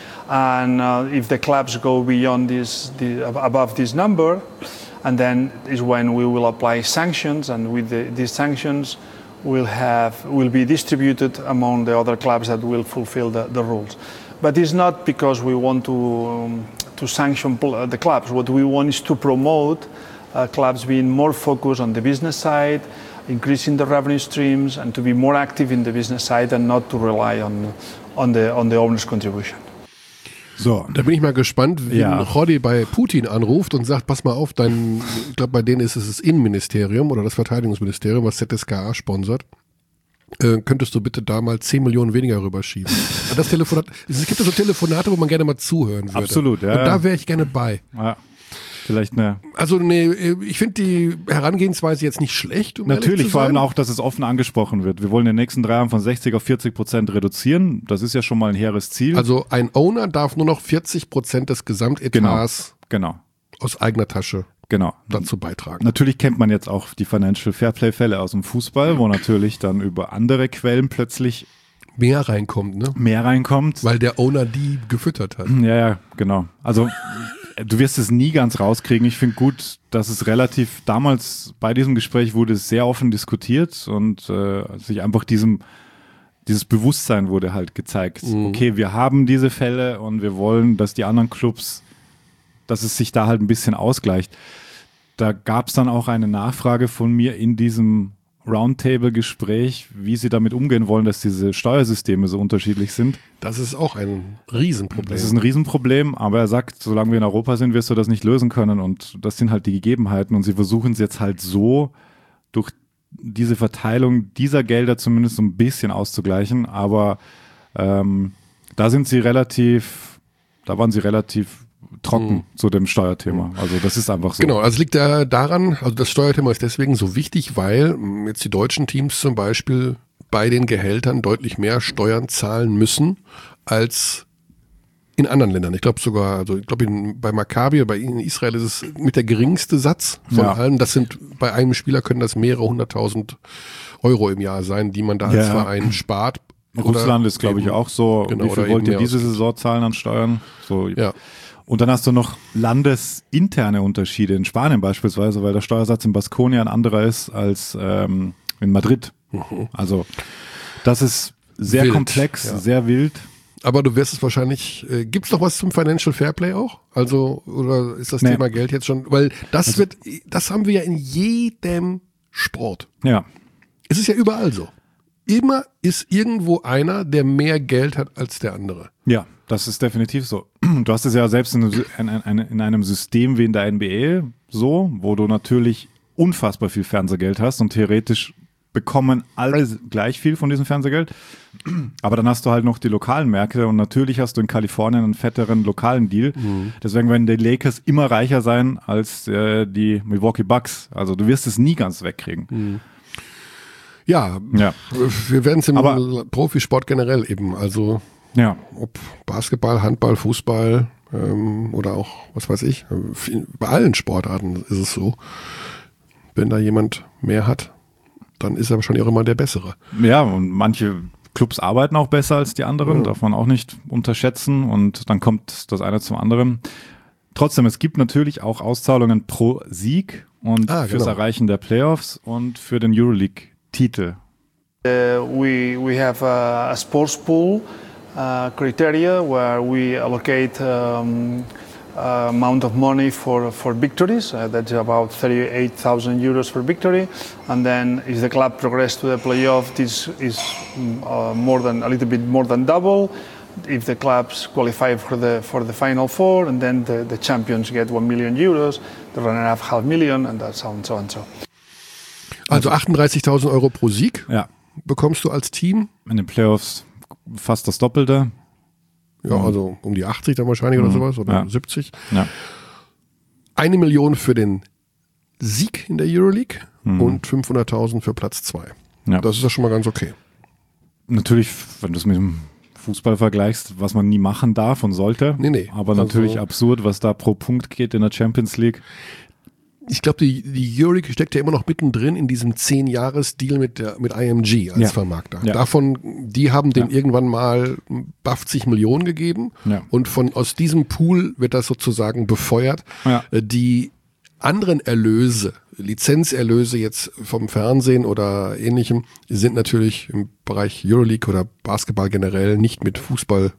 And uh, if the clubs go beyond this, the, above this number, and then is when we will apply sanctions, and with the, these sanctions will have will be distributed among the other clubs that will fulfill the, the rules. But it's not because we want to um, to sanction the clubs. What we want is to promote uh, clubs being more focused on the business side, increasing the revenue streams, and to be more active in the business side and not to rely on on the on the owner's contribution. So, da bin ich mal gespannt, wenn ja. Jordi bei Putin anruft und sagt, pass mal auf, dein, ich glaube, bei denen ist es das Innenministerium oder das Verteidigungsministerium, was Z S K A sponsert. Äh, könntest du bitte da mal zehn Millionen weniger rüberschieben? Das Telefonat, es gibt ja so Telefonate, wo man gerne mal zuhören würde. Absolut, ja. Und da wäre ich gerne bei. Ja. Vielleicht eine. Also nee, ich finde die Herangehensweise jetzt nicht schlecht. Um Natürlich, vor allem auch, dass es offen angesprochen wird. Wir wollen in den nächsten drei Jahren von sechzig auf vierzig Prozent reduzieren. Das ist ja schon mal ein hehres Ziel. Also ein Owner darf nur noch vierzig Prozent des Gesamtetats genau, genau. aus eigener Tasche genau. dazu beitragen. Natürlich kennt man jetzt auch die Financial Fairplay-Fälle aus dem Fußball, wo natürlich dann über andere Quellen plötzlich mehr reinkommt, ne? Mehr reinkommt. Weil der Owner die gefüttert hat. Ja, ja, genau. Also du wirst es nie ganz rauskriegen. Ich finde gut, dass es relativ, damals bei diesem Gespräch wurde es sehr offen diskutiert und äh, sich einfach diesem, dieses Bewusstsein wurde halt gezeigt. Mhm. Okay, wir haben diese Fälle und wir wollen, dass die anderen Clubs, dass es sich da halt ein bisschen ausgleicht. Da gab es dann auch eine Nachfrage von mir in diesem Roundtable-Gespräch, wie sie damit umgehen wollen, dass diese Steuersysteme so unterschiedlich sind. Das ist auch ein Riesenproblem. Das ist ein Riesenproblem, aber er sagt, solange wir in Europa sind, wirst du das nicht lösen können und das sind halt die Gegebenheiten und sie versuchen es jetzt halt so durch diese Verteilung dieser Gelder zumindest so ein bisschen auszugleichen, aber ähm, da sind sie relativ, da waren sie relativ trocken mhm. zu dem Steuerthema. Also das ist einfach so. Genau, also es liegt ja daran, also das Steuerthema ist deswegen so wichtig, weil jetzt die deutschen Teams zum Beispiel bei den Gehältern deutlich mehr Steuern zahlen müssen als in anderen Ländern. Ich glaube sogar, also ich glaube bei Maccabi, bei Ihnen in Israel ist es mit der geringste Satz von ja. allen. Das sind, bei einem Spieler können das mehrere hunderttausend Euro im Jahr sein, die man da als ja. Verein spart. Russland ist, glaube ich, auch so. Genau, wie viel wollt ihr diese Saison zahlen an Steuern? So, ja. Und dann hast du noch landesinterne Unterschiede in Spanien beispielsweise, weil der Steuersatz in Baskonia ein anderer ist als ähm, in Madrid. Mhm. Also das ist sehr wild, komplex, ja. sehr wild. Aber du wirst es wahrscheinlich, äh, gibt es noch was zum Financial Fairplay auch? Also, oder ist das nee. Thema Geld jetzt schon, weil das also, wird, das haben wir ja in jedem Sport. Ja. Es ist ja überall so. Immer ist irgendwo einer, der mehr Geld hat als der andere. Ja, das ist definitiv so. Du hast es ja selbst in, in, in, in einem System wie in der N B A so, wo du natürlich unfassbar viel Fernsehgeld hast und theoretisch bekommen alle gleich viel von diesem Fernsehgeld. Aber dann hast du halt noch die lokalen Märkte und natürlich hast du in Kalifornien einen fetteren lokalen Deal. Mhm. Deswegen werden die Lakers immer reicher sein als äh, die Milwaukee Bucks. Also du wirst es nie ganz wegkriegen. Mhm. Ja, ja, wir werden es im Aber, Profisport generell eben, also ja. ob Basketball, Handball, Fußball ähm, oder auch, was weiß ich, bei allen Sportarten ist es so, wenn da jemand mehr hat, dann ist er wahrscheinlich auch immer der Bessere. Ja, und manche Clubs arbeiten auch besser als die anderen, ja. darf man auch nicht unterschätzen und dann kommt das eine zum anderen. Trotzdem, es gibt natürlich auch Auszahlungen pro Sieg und ah, fürs genau. Erreichen der Playoffs und für den Euroleague-Titel. Uh, we, we have a, a sports pool uh, criteria where we allocate um, uh, amount of money for, for victories. Uh, that's about thirty-eight thousand euros for victory. And then if the club progresses to the playoff, this is uh, more than a little bit more than double. If the clubs qualify for the for the final four, and then the, the champions get one million euros, the runner-up half million, and that's so and so and so. Also achtunddreißigtausend Euro pro Sieg ja. bekommst du als Team. In den Playoffs fast das Doppelte. Ja, mhm. also um die achtzig dann wahrscheinlich mhm. oder sowas, oder ja. siebzig. Ja. Eine Million für den Sieg in der Euroleague mhm. und fünfhunderttausend für Platz zwei. Ja. Das ist ja schon mal ganz okay. Natürlich, wenn du es mit dem Fußball vergleichst, was man nie machen darf und sollte. Nee, nee. Aber natürlich also, absurd, was da pro Punkt geht in der Champions League. Ich glaube, die, die Euroleague steckt ja immer noch mittendrin in diesem zehn-Jahres-Deal mit, der, mit I M G als ja. Vermarkter. Ja. Davon, die haben dem ja. irgendwann mal fünfzig Millionen gegeben ja. und von aus diesem Pool wird das sozusagen befeuert. Ja. Die anderen Erlöse, Lizenzerlöse jetzt vom Fernsehen oder ähnlichem, sind natürlich im Bereich Euroleague oder Basketball generell nicht mit Fußball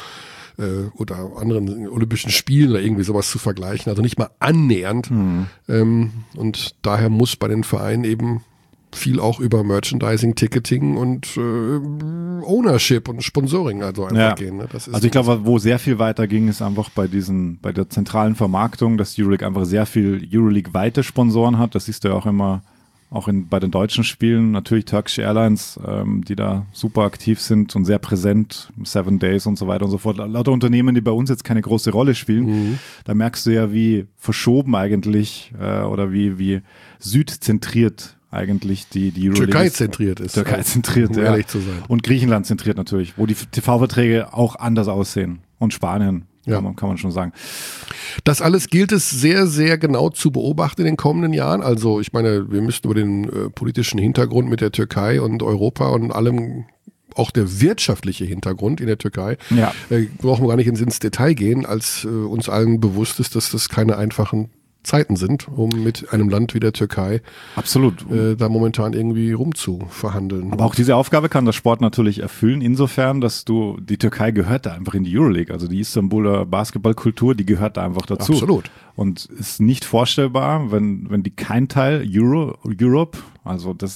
oder anderen Olympischen Spielen oder irgendwie sowas zu vergleichen, also nicht mal annähernd. Mhm. Ähm, und daher muss bei den Vereinen eben viel auch über Merchandising, Ticketing und äh, Ownership und Sponsoring also einfach ja. gehen. Ne? Das ist also ich glaube, wo sehr viel weiter ging, ist einfach bei diesen, bei der zentralen Vermarktung, dass Euroleague einfach sehr viel Euroleague-weite Sponsoren hat. Das siehst du ja auch immer auch in, bei den deutschen Spielen, natürlich Turkish Airlines, ähm, die da super aktiv sind und sehr präsent, Seven Days und so weiter und so fort. Lauter Unternehmen, die bei uns jetzt keine große Rolle spielen. Mhm. Da merkst du ja, wie verschoben eigentlich äh, oder wie, wie südzentriert eigentlich die, die Euroleague Türkei zentriert ist. Türkei zentriert, um ja. ehrlich zu sein. Und Griechenland zentriert natürlich, wo die T V-Verträge auch anders aussehen. Und Spanien, ja. kann man, kann man schon sagen. Das alles gilt es sehr, sehr genau zu beobachten in den kommenden Jahren. Also ich meine, wir müssten über den äh, politischen Hintergrund mit der Türkei und Europa und allem, auch der wirtschaftliche Hintergrund in der Türkei, ja. äh, brauchen wir gar nicht ins, ins Detail gehen, als äh, uns allen bewusst ist, dass das keine einfachen Zeiten sind, um mit einem Land wie der Türkei absolut äh, da momentan irgendwie rumzuverhandeln. Aber auch diese Aufgabe kann der Sport natürlich erfüllen, insofern, dass du, die Türkei gehört da einfach in die Euroleague, also die Istanbuler Basketballkultur, die gehört da einfach dazu. Absolut. Und ist nicht vorstellbar, wenn, wenn die kein Teil Euro, Europe, also das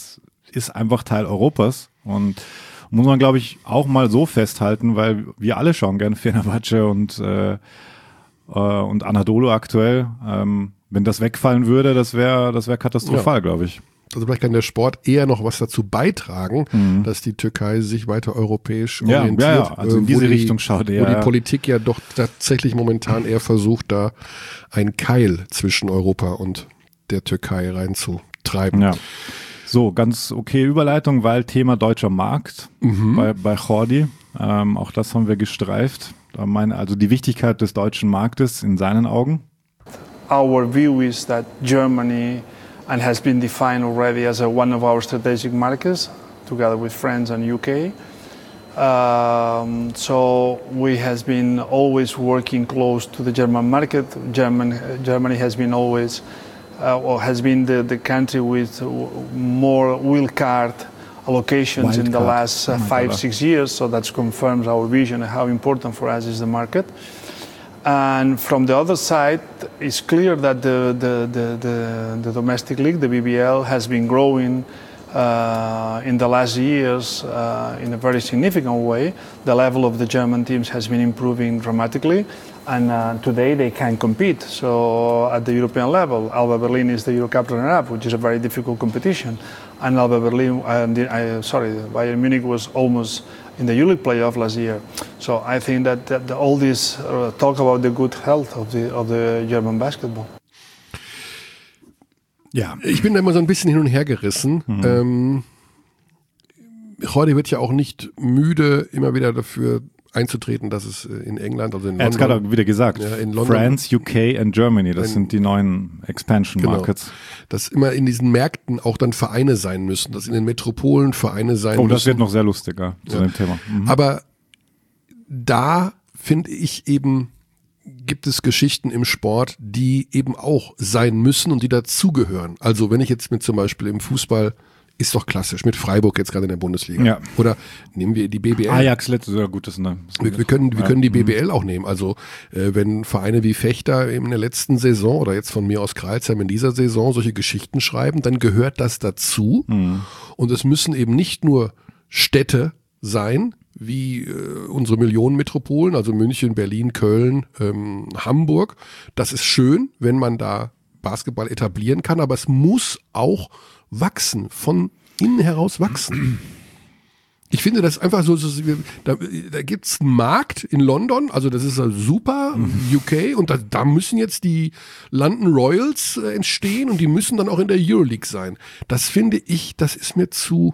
ist einfach Teil Europas und muss man, glaube ich, auch mal so festhalten, weil wir alle schauen gerne Fenerbahce und, äh, äh, und Anadolu aktuell. Ähm, wenn das wegfallen würde, das wäre das wäre katastrophal, ja. glaube ich. Also vielleicht kann der Sport eher noch was dazu beitragen, mhm. dass die Türkei sich weiter europäisch ja, orientiert. Ja, ja, also in diese die, Richtung schaut eher. Wo die Politik ja doch tatsächlich momentan eher versucht, da einen Keil zwischen Europa und der Türkei reinzutreiben. Ja. So, ganz okay Überleitung, weil Thema deutscher Markt mhm. bei, bei Jordi. Ähm, auch das haben wir gestreift. Da meine, also die Wichtigkeit des deutschen Marktes in seinen Augen. Our view is that Germany and has been defined already as a, one of our strategic markets, together with France and U K. Um, so we has been always working close to the German market. German, Germany has been always, uh, or has been the, the country with more wheel card allocations Wild in the card. last uh, oh five, God. six years. So that confirms our vision and how important for us is the market. And from the other side, it's clear that the, the, the, the, the domestic league, the B B L, has been growing uh, in the last years uh, in a very significant way. The level of the German teams has been improving dramatically, and uh, today they can compete. So at the European level, Alba Berlin is the Eurocup runner-up, which is a very difficult competition. And Alba Berlin, uh, uh, sorry, Bayern Munich was almost in the EuroLeague playoff last year. So I think that, that all this uh, talk about the good health of the of the German basketball. Ja, ich bin da immer so ein bisschen hin und her gerissen. Mhm. Ähm, heute wird ja auch nicht müde, immer wieder dafür einzutreten, dass es in England, also in London. Er hat es gerade wieder gesagt. Ja, in London, France, U K and Germany, das in, sind die neuen Expansion genau, Markets. Dass immer in diesen Märkten auch dann Vereine sein müssen, dass in den Metropolen Vereine sein oh, müssen. Oh, das wird noch sehr lustiger zu ja. dem Thema. Mhm. Aber da finde ich eben, gibt es Geschichten im Sport, die eben auch sein müssen und die dazugehören. Also wenn ich jetzt mit zum Beispiel im Fußball, ist doch klassisch, mit Freiburg jetzt gerade in der Bundesliga. Ja. Oder nehmen wir die B B L. Ajax letztes Jahr, gut, das ist eine, wir, wir können, wir können die B B L auch nehmen. Also äh, wenn Vereine wie Fechter in der letzten Saison oder jetzt von mir aus Kreilsheim in dieser Saison solche Geschichten schreiben, dann gehört das dazu. Mhm. Und es müssen eben nicht nur Städte sein, wie äh, unsere Millionenmetropolen, also München, Berlin, Köln, ähm, Hamburg. Das ist schön, wenn man da Basketball etablieren kann, aber es muss auch wachsen, von innen heraus wachsen. Ich finde das einfach so, so da, da gibt es einen Markt in London, also das ist super, U K, und da, da müssen jetzt die London Royals äh, entstehen und die müssen dann auch in der Euroleague sein. Das finde ich, das ist mir zu,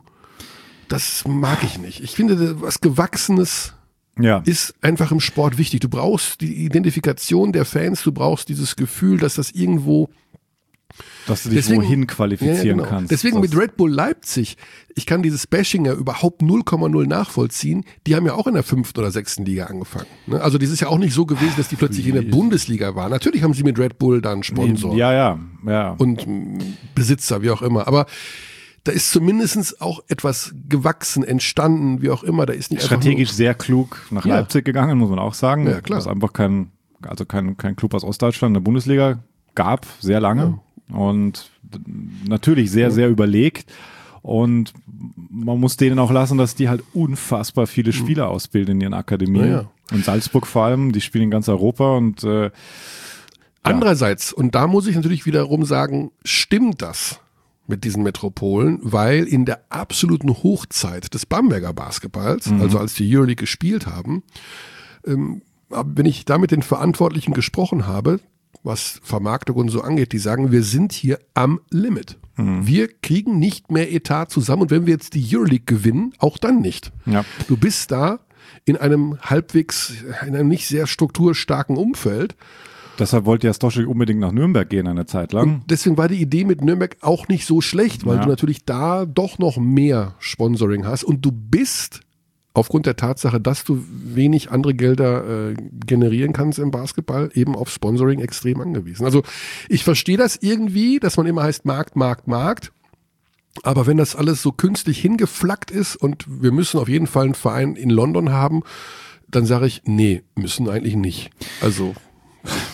das mag ich nicht. Ich finde, was Gewachsenes ja. ist einfach im Sport wichtig. Du brauchst die Identifikation der Fans, du brauchst dieses Gefühl, dass das irgendwo dass du dich deswegen, wohin qualifizieren ja, genau. kannst. Deswegen mit Red Bull Leipzig, ich kann dieses Bashing ja überhaupt null Komma null nachvollziehen. Die haben ja auch in der fünften oder sechsten Liga angefangen. Ne? Also das ist ja auch nicht so gewesen, dass die plötzlich in der Bundesliga waren. Natürlich haben sie mit Red Bull dann Sponsor. Ja, ja, ja. Und Besitzer, wie auch immer. Aber da ist zumindest auch etwas gewachsen, entstanden, wie auch immer. Da ist nicht strategisch nur, sehr klug nach ja. Leipzig gegangen, muss man auch sagen. Ja, klar. Das ist einfach kein, also kein, kein Club aus Ostdeutschland in der Bundesliga gab, sehr lange. Ja. Und natürlich sehr, sehr überlegt. Und man muss denen auch lassen, dass die halt unfassbar viele Spieler ausbilden in ihren Akademien. Ja, ja. In Salzburg vor allem, die spielen in ganz Europa. Und äh, andererseits, und da muss ich natürlich wiederum sagen, stimmt das mit diesen Metropolen, weil in der absoluten Hochzeit des Bamberger Basketballs, mhm. also als die Euroleague gespielt haben, ähm, wenn ich da mit den Verantwortlichen gesprochen habe, was Vermarktung und so angeht, die sagen, wir sind hier am Limit. Mhm. Wir kriegen nicht mehr Etat zusammen und wenn wir jetzt die Euroleague gewinnen, auch dann nicht. Ja. Du bist da in einem halbwegs, in einem nicht sehr strukturstarken Umfeld. Deshalb wollte ja Stoschek unbedingt nach Nürnberg gehen eine Zeit lang. Und deswegen war die Idee mit Nürnberg auch nicht so schlecht, weil ja. du natürlich da doch noch mehr Sponsoring hast und du bist aufgrund der Tatsache, dass du wenig andere Gelder äh, generieren kannst im Basketball, eben auf Sponsoring extrem angewiesen. Also ich verstehe das irgendwie, dass man immer heißt Markt, Markt, Markt. Aber wenn das alles so künstlich hingeflackt ist und wir müssen auf jeden Fall einen Verein in London haben, dann sage ich, nee, müssen eigentlich nicht. Also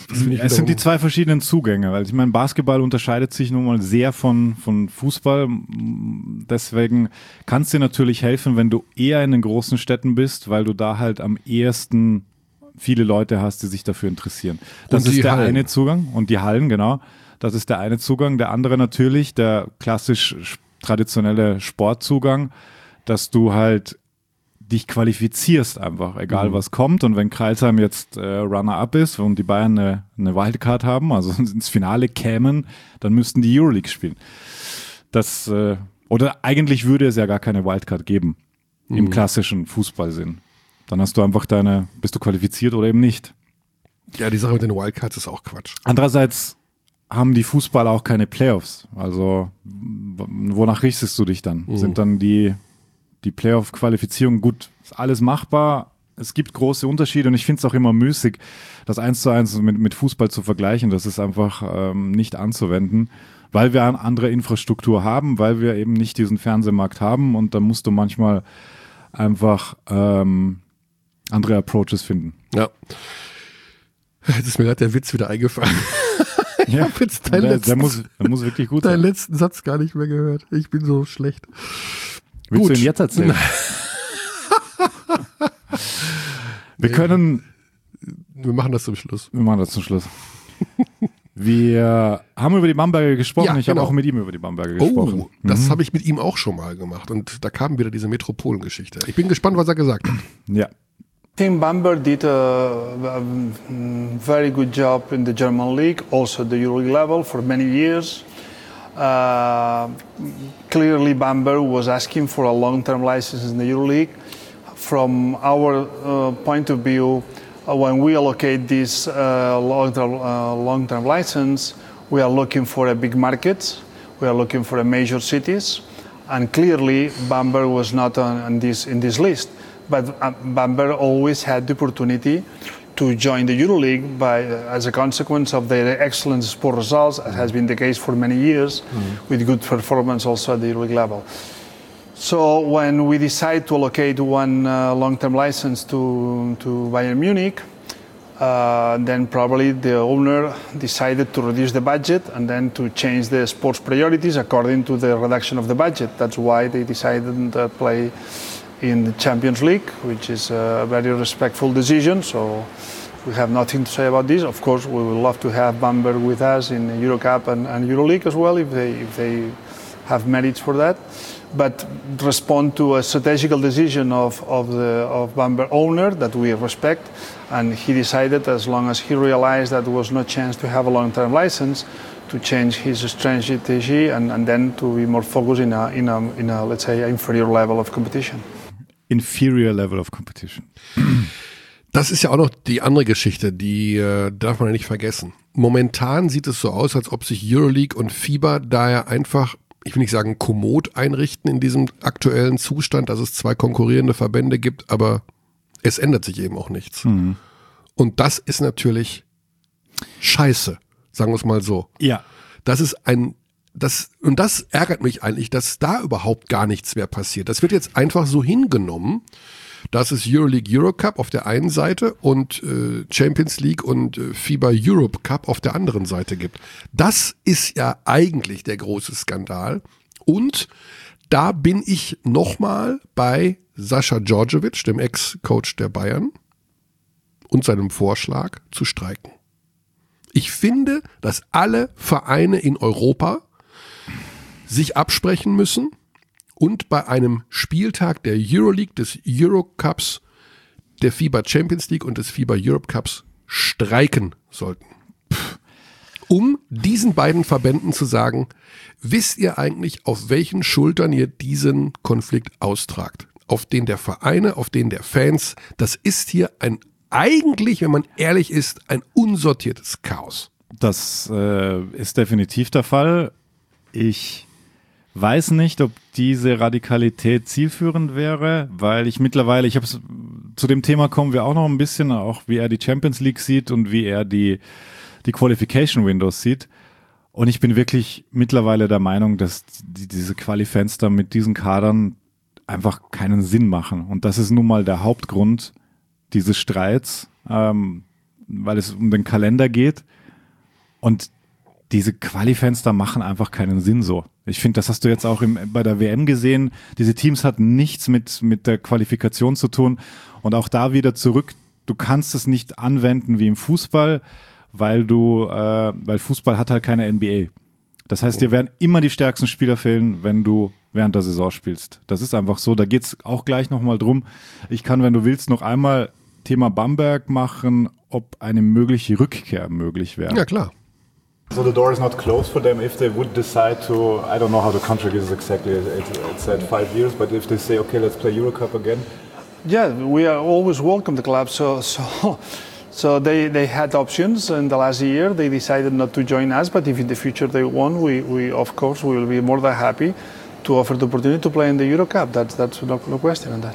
Das finde ich es sind die wiederum- zwei verschiedenen Zugänge, weil ich meine, Basketball unterscheidet sich nun mal sehr von, von Fußball. Deswegen kann es dir natürlich helfen, wenn du eher in den großen Städten bist, weil du da halt am ehesten viele Leute hast, die sich dafür interessieren. Das Und die ist der Hallen. eine Zugang. Und die Hallen, genau. Das ist der eine Zugang. Der andere natürlich, der klassisch traditionelle Sportzugang, dass du halt dich qualifizierst einfach, egal Mhm. was kommt. Und wenn Crailsheim jetzt äh, Runner-up ist und die Bayern eine, eine Wildcard haben, also ins Finale kämen, dann müssten die Euroleague spielen. Das, äh, oder eigentlich würde es ja gar keine Wildcard geben, im Mhm. klassischen Fußballsinn. Dann hast du einfach deine, bist du qualifiziert oder eben nicht. Ja, die Sache mit den Wildcards ist auch Quatsch. Andererseits haben die Fußballer auch keine Playoffs. Also w- wonach richtest du dich dann? Mhm. Sind dann die, die Playoff-Qualifizierungen gut, ist alles machbar? Es gibt große Unterschiede und ich finde es auch immer müßig, das eins zu eins mit, mit Fußball zu vergleichen. Das ist einfach ähm, nicht anzuwenden, weil wir eine andere Infrastruktur haben, weil wir eben nicht diesen Fernsehmarkt haben und da musst du manchmal einfach ähm, andere Approaches finden. Ja. Jetzt ist mir gerade der Witz wieder eingefallen. Ich Ja, habe jetzt deinen der, letzten, der, muss, der muss wirklich gut deinen sein. letzten Satz gar nicht mehr gehört. Ich bin so schlecht. Willst Gut. du ihn jetzt erzählen? Wir können, Wir machen das zum Schluss. wir machen das zum Schluss. Wir haben über die Bamberger gesprochen. Ja, ich genau. habe auch mit ihm über die Bamberger gesprochen. Oh, das habe ich mit ihm auch schon mal gemacht. Und da kam wieder diese Metropolengeschichte. Ich bin gespannt, was er gesagt hat. Ja. I think Bamberg did a, a very good job in the German league, also the EuroLeague level for many years. Uh, clearly, Bamberg was asking for a long-term license in the EuroLeague. From our uh, point of view, uh, when we allocate this uh, long-term, uh, long-term license, we are looking for a big market. We are looking for a major cities, and clearly, Bamberg was not on, on this in this list. But uh, Bamberg always had the opportunity to join the EuroLeague by, uh, as a consequence of their excellent sport results, as has been the case for many years, with good performance also at the EuroLeague level. So when we decide to allocate one uh, long-term license to, to Bayern Munich, uh, then probably the owner decided to reduce the budget and then to change the sports priorities according to the reduction of the budget. That's why they decided to play in the Champions League, which is a very respectful decision. So we have nothing to say about this. Of course, we would love to have Bamberg with us in EuroCup and, and EuroLeague as well, if they if they have merits for that. But respond to a strategical decision of, of the of Bamberg owner that we respect, and he decided, as long as he realized that there was no chance to have a long-term license, to change his strategy and, and then to be more focused in a in a in a let's say inferior level of competition. Inferior level of competition. Das ist ja auch noch die andere Geschichte, die äh, darf man ja nicht vergessen. Momentan sieht es so aus, als ob sich EuroLeague und FIBA daher einfach, ich will nicht sagen kommod einrichten in diesem aktuellen Zustand, dass es zwei konkurrierende Verbände gibt, aber es ändert sich eben auch nichts. Mhm. Und das ist natürlich scheiße, sagen wir es mal so. Ja. Das ist ein, das, und das ärgert mich eigentlich, dass da überhaupt gar nichts mehr passiert. Das wird jetzt einfach so hingenommen, dass es EuroLeague Eurocup auf der einen Seite und äh, Champions League und äh, FIBA Europe Cup auf der anderen Seite gibt. Das ist ja eigentlich der große Skandal. Und da bin ich nochmal bei Sascha Djordjevic, dem Ex-Coach der Bayern, und seinem Vorschlag zu streiken. Ich finde, dass alle Vereine in Europa sich absprechen müssen und bei einem Spieltag der Euroleague, des Eurocups, der FIBA Champions League und des FIBA Europe Cups streiken sollten. Pff. Um diesen beiden Verbänden zu sagen, wisst ihr eigentlich, auf welchen Schultern ihr diesen Konflikt austragt? Auf den der Vereine, auf den der Fans. Das ist hier ein eigentlich, wenn man ehrlich ist, ein unsortiertes Chaos. Das äh, ist definitiv der Fall. Ich weiß nicht, ob diese Radikalität zielführend wäre, weil ich mittlerweile, ich habe zu dem Thema kommen wir auch noch ein bisschen, auch wie er die Champions League sieht und wie er die, die Qualification Windows sieht. Und ich bin wirklich mittlerweile der Meinung, dass die, diese Quali-Fenster mit diesen Kadern einfach keinen Sinn machen. Und das ist nun mal der Hauptgrund dieses Streits. Ähm, weil es um den Kalender geht. Und diese Quali-Fenster machen einfach keinen Sinn so. Ich finde, das hast du jetzt auch im, bei der W M gesehen. Diese Teams hatten nichts mit, mit der Qualifikation zu tun. Und auch da wieder zurück, du kannst es nicht anwenden wie im Fußball, weil du, äh, weil Fußball hat halt keine N B A. Das heißt, dir werden immer die stärksten Spieler fehlen, wenn du während der Saison spielst. Das ist einfach so. Da geht's auch gleich nochmal drum. Ich kann, wenn du willst, noch einmal Thema Bamberg machen, ob eine mögliche Rückkehr möglich wäre. Ja, klar. So the door is not closed for them if they would decide to, I don't know how the contract is exactly, it's at five years, but if they say, okay, let's play Eurocup again. Yeah, we are always welcome the club. So, so, so they, they had options in the last year. They decided not to join us, but if in the future they want, we, we of course we will be more than happy to offer the opportunity to play in the Eurocup. That's that's no, no question on that.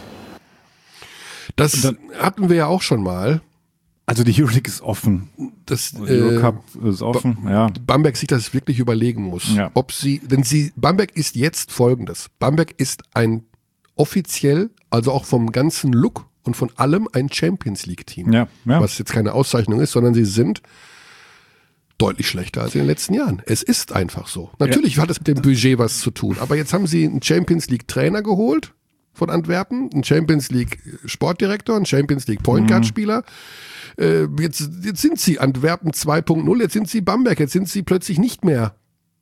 Das dann, hatten wir ja auch schon mal. Also die Euroleague ist offen. Das die Eurocup äh, ist offen, ba- ja. Bamberg sich das wirklich überlegen muss, ja. ob sie, denn sie, Bamberg ist jetzt Folgendes. Bamberg ist ein offiziell, also auch vom ganzen Look und von allem ein Champions League Team. Ja, ja. Was jetzt keine Auszeichnung ist, sondern sie sind deutlich schlechter als in den letzten Jahren. Es ist einfach so. Natürlich ja. hat es mit dem Budget was zu tun, aber jetzt haben sie einen Champions League Trainer geholt von Antwerpen, einen Champions League Sportdirektor, einen Champions League Point Guard Spieler. Äh, jetzt, jetzt sind sie Antwerpen zwei Punkt null, jetzt sind sie Bamberg, jetzt sind sie plötzlich nicht mehr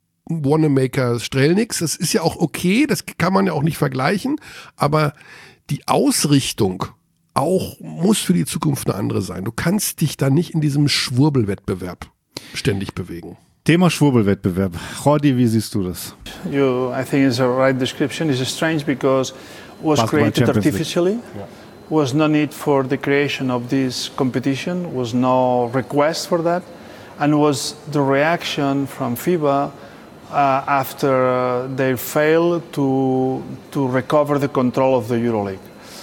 Wanamaker Strelnix. Das ist ja auch okay, das kann man ja auch nicht vergleichen, aber die Ausrichtung auch muss für die Zukunft eine andere sein. Du kannst dich da nicht in diesem Schwurbelwettbewerb ständig bewegen. Thema Schwurbelwettbewerb. Rodi, wie siehst du das? You, I think it's a right description. It's strange because it was Basketball created artificially. Yeah. Was no need for the creation of this competition. Was no request for that, and was the reaction from FIBA uh, after uh, they failed to to recover the control of the EuroLeague.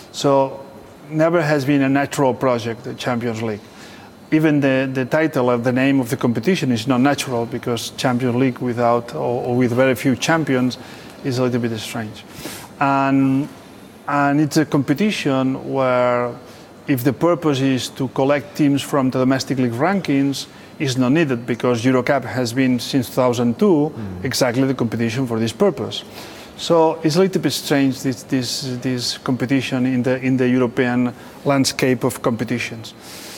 So never has been a natural project, the Champions League. Even the, the title of the name of the competition is not natural because Champions League without or, or with very few champions is a little bit strange. And, and it's a competition where if the purpose is to collect teams from the domestic league rankings, is not needed because Eurocup has been since two thousand two mm. exactly the competition for this purpose. So it's a little bit strange this, this, this competition in the, in the European landscape of competitions.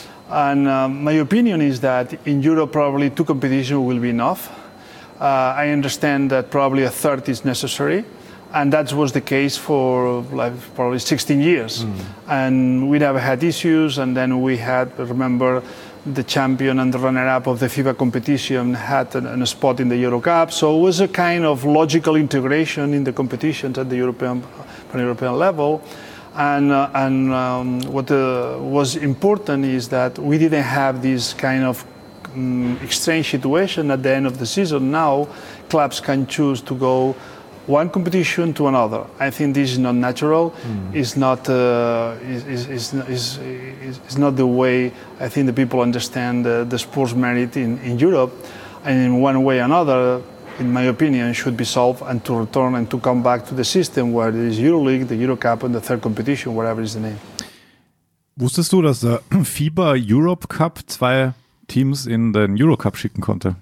And um, my opinion is that in Europe probably two competitions will be enough. Uh, I understand that probably a third is necessary, and that was the case for like probably sixteen years. Mm. And we never had issues, and then we had, remember, the champion and the runner-up of the FIBA competition had a, a spot in the Eurocup, so it was a kind of logical integration in the competitions at the European, European level. And, uh, and um, what uh, was important is that we didn't have this kind of um, strange situation at the end of the season. Now clubs can choose to go one competition to another. I think this is not natural. Mm. It's not uh, is, is, is, is, is not the way I think the people understand uh, the sports merit in, in Europe. And in one way or another, in my opinion, should be solved and to return and to come back to the system where there is EuroLeague, the Eurocup and the third competition, whatever is the name. Wusstest du, dass der FIBA Europe Cup zwei Teams in den Eurocup schicken konnte?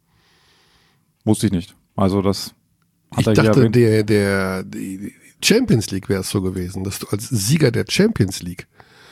Wusste ich nicht. Also das hat ich er dachte, hier der, der, die Champions League wäre es so gewesen, dass du als Sieger der Champions League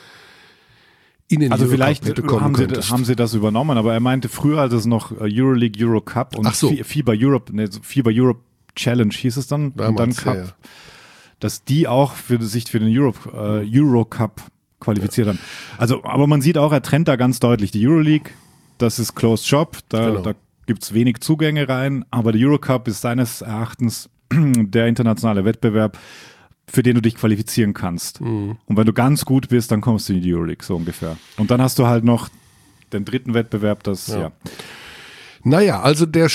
in den also Eurocup vielleicht hätte kommen haben sie, könntest. haben sie das übernommen, aber er meinte früher, als es noch Euroleague, Eurocup und so. FIBA Europe, ne, FIBA Europe Challenge hieß es dann, Damals, und dann Cup, ja, ja. dass die auch für sich für den Europe, äh, Eurocup qualifiziert ja. haben. Also, aber man sieht auch, er trennt da ganz deutlich die Euroleague, das ist Closed Shop, da, genau. da gibt's wenig Zugänge rein, aber der Eurocup ist seines Erachtens der internationale Wettbewerb, für den du dich qualifizieren kannst. Mhm. Und wenn du ganz gut bist, dann kommst du in die Euroleague, so ungefähr. Und dann hast du halt noch den dritten Wettbewerb, das, ja. ja. Naja, also der,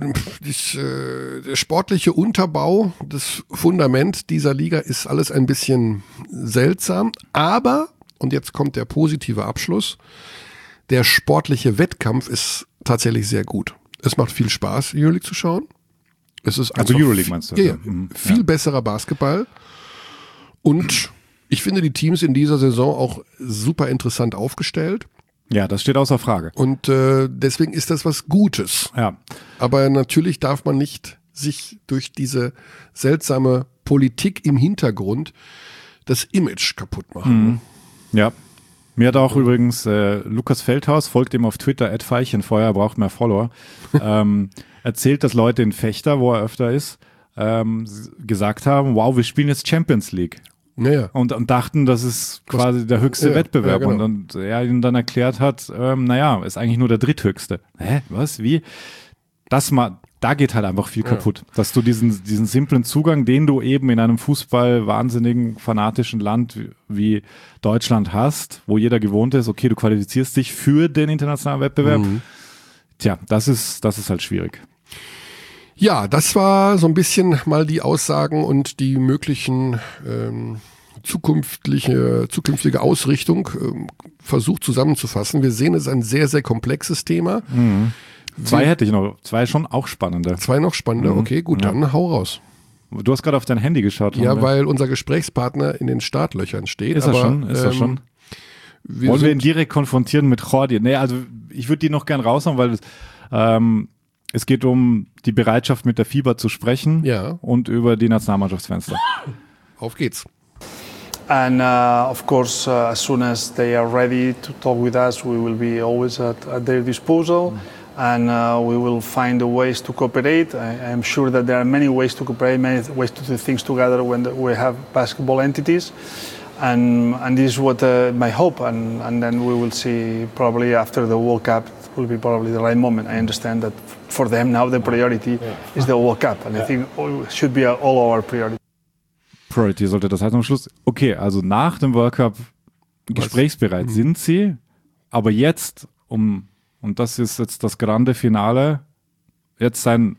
der sportliche Unterbau, das Fundament dieser Liga ist alles ein bisschen seltsam, aber, und jetzt kommt der positive Abschluss, der sportliche Wettkampf ist tatsächlich sehr gut. Es macht viel Spaß, Euroleague zu schauen. Es ist also Euroleague meinst du? Ja, ja, mhm. viel ja. besserer Basketball. Und ich finde die Teams in dieser Saison auch super interessant aufgestellt. Ja, das steht außer Frage. Und äh, deswegen ist das was Gutes. Ja. Aber natürlich darf man nicht sich durch diese seltsame Politik im Hintergrund das Image kaputt machen. Mhm. Ja. Mir hat auch übrigens äh, Lukas Feldhaus, folgt ihm auf Twitter, at Veilchenfeuer, braucht mehr Follower, ähm, erzählt, dass Leute in Fechter, wo er öfter ist, ähm, gesagt haben, wow, wir spielen jetzt Champions League. Naja. Und, und dachten, das ist quasi der höchste ja, Wettbewerb. Ja, genau. Und, und er ihnen dann erklärt hat, ähm, naja, ist eigentlich nur der dritthöchste. Hä, was, wie? Das mal, da geht halt einfach viel ja. kaputt. Dass du diesen, diesen simplen Zugang, den du eben in einem Fußball wahnsinnigen, fanatischen Land wie, wie Deutschland hast, wo jeder gewohnt ist, okay, du qualifizierst dich für den internationalen Wettbewerb. Mhm. Tja, das ist, das ist halt schwierig. Ja, das war so ein bisschen mal die Aussagen und die möglichen ähm, zukünftige, zukünftige Ausrichtung ähm, versucht zusammenzufassen. Wir sehen, es ist ein sehr, sehr komplexes Thema. Mhm. Zwei Wir, hätte ich noch, zwei schon auch spannende. Zwei noch spannende, mhm. okay, gut, ja. Dann hau raus. Du hast gerade auf dein Handy geschaut. Ja, weil unser Gesprächspartner in den Startlöchern steht. Ist er schon, ist er ähm, schon. Wir Wollen wir ihn direkt konfrontieren mit Jordi? Nee, also ich würde die noch gern raushauen, weil ähm, es geht um die Bereitschaft, mit der FIBA zu sprechen ja. und über die Nationalmannschaftsfenster. Auf geht's. And uh, of course, uh, as soon as they are ready to talk with us, we will be always at, at their disposal. Mm. And uh, we will find the ways to cooperate. I am sure that there are many ways to cooperate, many ways to do things together when the, we have basketball entities. And, and this is what uh, my hope. And, and then we will see probably after the World Cup will be probably the right moment. I understand that for them now the priority yeah. is the World Cup. And yeah. I think it should be all our priority. Priority sollte das heißen am Schluss. Okay, also nach dem World Cup gesprächsbereit Was? sind sie, aber jetzt um und das ist jetzt das grande Finale. Jetzt sein,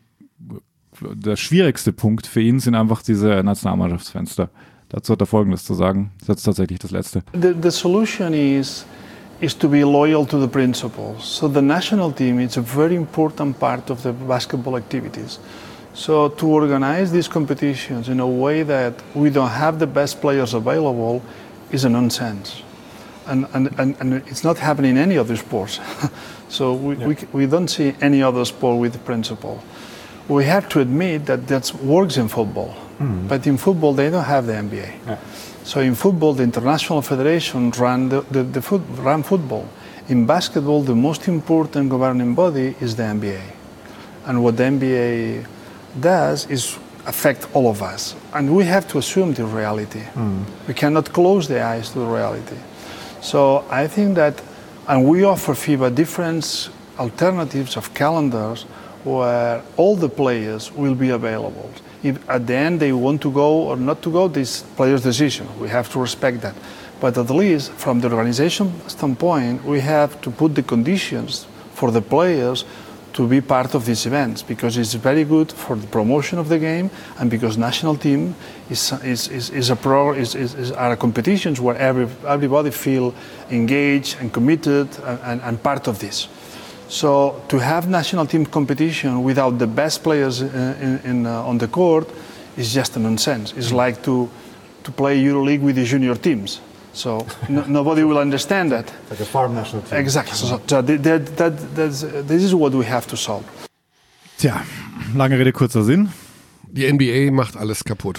der schwierigste Punkt für ihn sind einfach diese Nationalmannschaftsfenster. Dazu hat er Folgendes zu sagen. Das ist jetzt tatsächlich das Letzte. The, the solution is, is to be loyal to the principles. So the national team is a very important part of the basketball activities. So to organize these competitions in a way that we don't have the best players available is a nonsense. And, and, and, and it's not happening in any other sports. So we, yeah. we, we don't see any other sport with the principle. We have to admit that that works in football. Mm-hmm. But in football, they don't have the N B A. Yeah. So in football, the international federation run, the, the, the foot, run football. In basketball, the most important governing body is the N B A. And what the N B A does is affect all of us. And we have to assume the reality. Mm. We cannot close the eyes to the reality. So I think that, and we offer FIBA different alternatives of calendars where all the players will be available. If at the end they want to go or not to go, this player's decision. We have to respect that. But at least from the organization standpoint, we have to put the conditions for the players to be part of these events, because it's very good for the promotion of the game, and because national team is is is, is a pro is, is, is are competitions where every everybody feel engaged and committed and, and, and part of this. So to have national team competition without the best players in, in, in uh, on the court is just a nonsense. It's like to to play EuroLeague with the junior teams. So no, nobody will understand that. Like a farm national team. Exactly. So, so that, that, that's, this is what we have to solve. Tja, lange Rede, kurzer Sinn. Die N B A macht alles kaputt.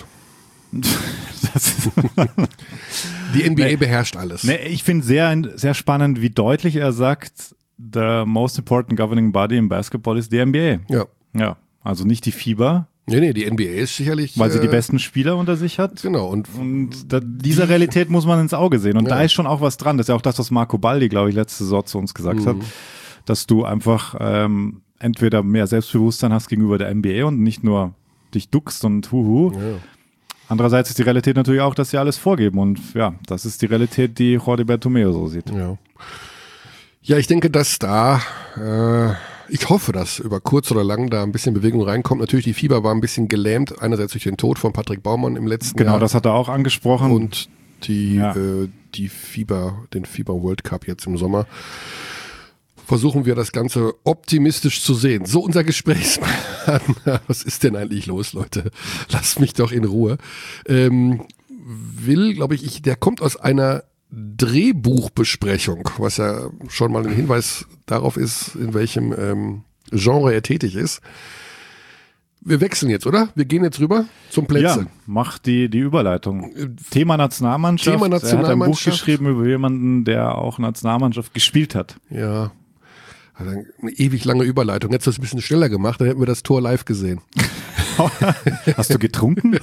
Die N B A nee, beherrscht alles. Nee, ich finde sehr, sehr spannend, wie deutlich er sagt, the most important governing body in basketball is the N B A. Ja. Ja, also nicht die FIBA. Nee, nee, die N B A ist sicherlich... Weil sie die besten Spieler unter sich hat. Genau. Und, und da, dieser Realität muss man ins Auge sehen. Und ja. da ist schon auch was dran. Das ist ja auch das, was Marco Baldi, glaube ich, letzte Saison zu uns gesagt mhm. hat. Dass du einfach ähm, entweder mehr Selbstbewusstsein hast gegenüber der N B A und nicht nur dich duckst und huhu. Ja. Andererseits ist die Realität natürlich auch, dass sie alles vorgeben. Und ja, das ist die Realität, die Jordi Bertomeu so sieht. Ja, ja, ich denke, dass da... Äh Ich hoffe, dass über kurz oder lang da ein bisschen Bewegung reinkommt. Natürlich, die FIBA war ein bisschen gelähmt, einerseits durch den Tod von Patrick Baumann im letzten genau, Jahr. Genau, das hat er auch angesprochen. Und die, ja. äh, die FIBA, den FIBA World Cup jetzt im Sommer. Versuchen wir das Ganze optimistisch zu sehen. So, unser Gesprächspartner, was ist denn eigentlich los, Leute? Lasst mich doch in Ruhe. Ähm, will, glaube ich, ich, der kommt aus einer Drehbuchbesprechung, was ja schon mal ein Hinweis darauf ist, in welchem ähm, Genre er tätig ist. Wir wechseln jetzt, oder? Wir gehen jetzt rüber zum Plätze. Ja, mach die, die Überleitung. Thema Nationalmannschaft. Thema Nationalmannschaft. Er hat ein Buch geschrieben über jemanden, der auch Nationalmannschaft gespielt hat. Ja, eine ewig lange Überleitung. Jetzt hast du es ein bisschen schneller gemacht, dann hätten wir das Tor live gesehen. Hast du getrunken?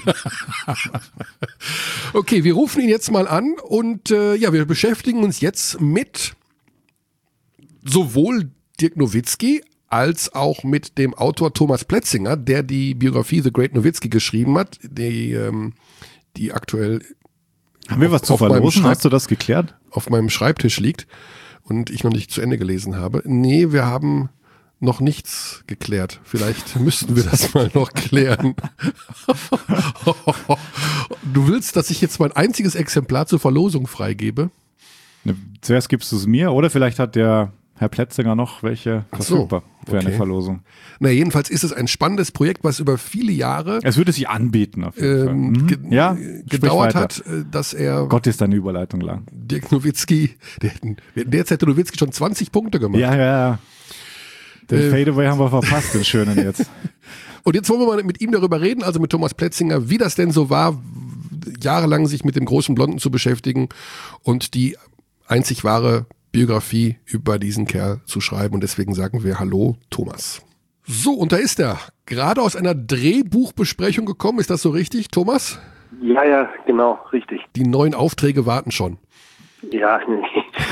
Okay, wir rufen ihn jetzt mal an und äh, ja, wir beschäftigen uns jetzt mit sowohl Dirk Nowitzki als auch mit dem Autor Thomas Plätzinger, der die Biografie The Great Nowitzki geschrieben hat, die, ähm, die aktuell Haben wir was zu verlosen? Hast du das geklärt? Auf meinem Schreibtisch liegt und ich noch nicht zu Ende gelesen habe. Nee, wir haben noch nichts geklärt. Vielleicht müssten wir das mal noch klären. Du willst, dass ich jetzt mein einziges Exemplar zur Verlosung freigebe? Ne, zuerst gibst du es mir oder vielleicht hat der Herr Plätzinger noch welche verfügbar so, für okay. eine Verlosung. Na, jedenfalls ist es ein spannendes Projekt, was über viele Jahre Es würde sich anbieten auf jeden ähm, Fall. Mhm. ge Ja, gedauert hat, dass er Gott, ist deine Überleitung lang. Dirk Nowitzki, der, derzeit hätte Nowitzki schon zwanzig Punkte gemacht. Ja, ja, ja. Den Äh, Fadeaway haben wir verpasst, den schönen jetzt. Und jetzt wollen wir mal mit ihm darüber reden, also mit Thomas Plätzinger, wie das denn so war, jahrelang sich mit dem großen Blonden zu beschäftigen und die einzig wahre Biografie über diesen Kerl zu schreiben. Und deswegen sagen wir Hallo, Thomas. So, und da ist er. Gerade aus einer Drehbuchbesprechung gekommen. Ist das so richtig, Thomas? Ja, ja, genau, richtig. Die neuen Aufträge warten schon. Ja, nee.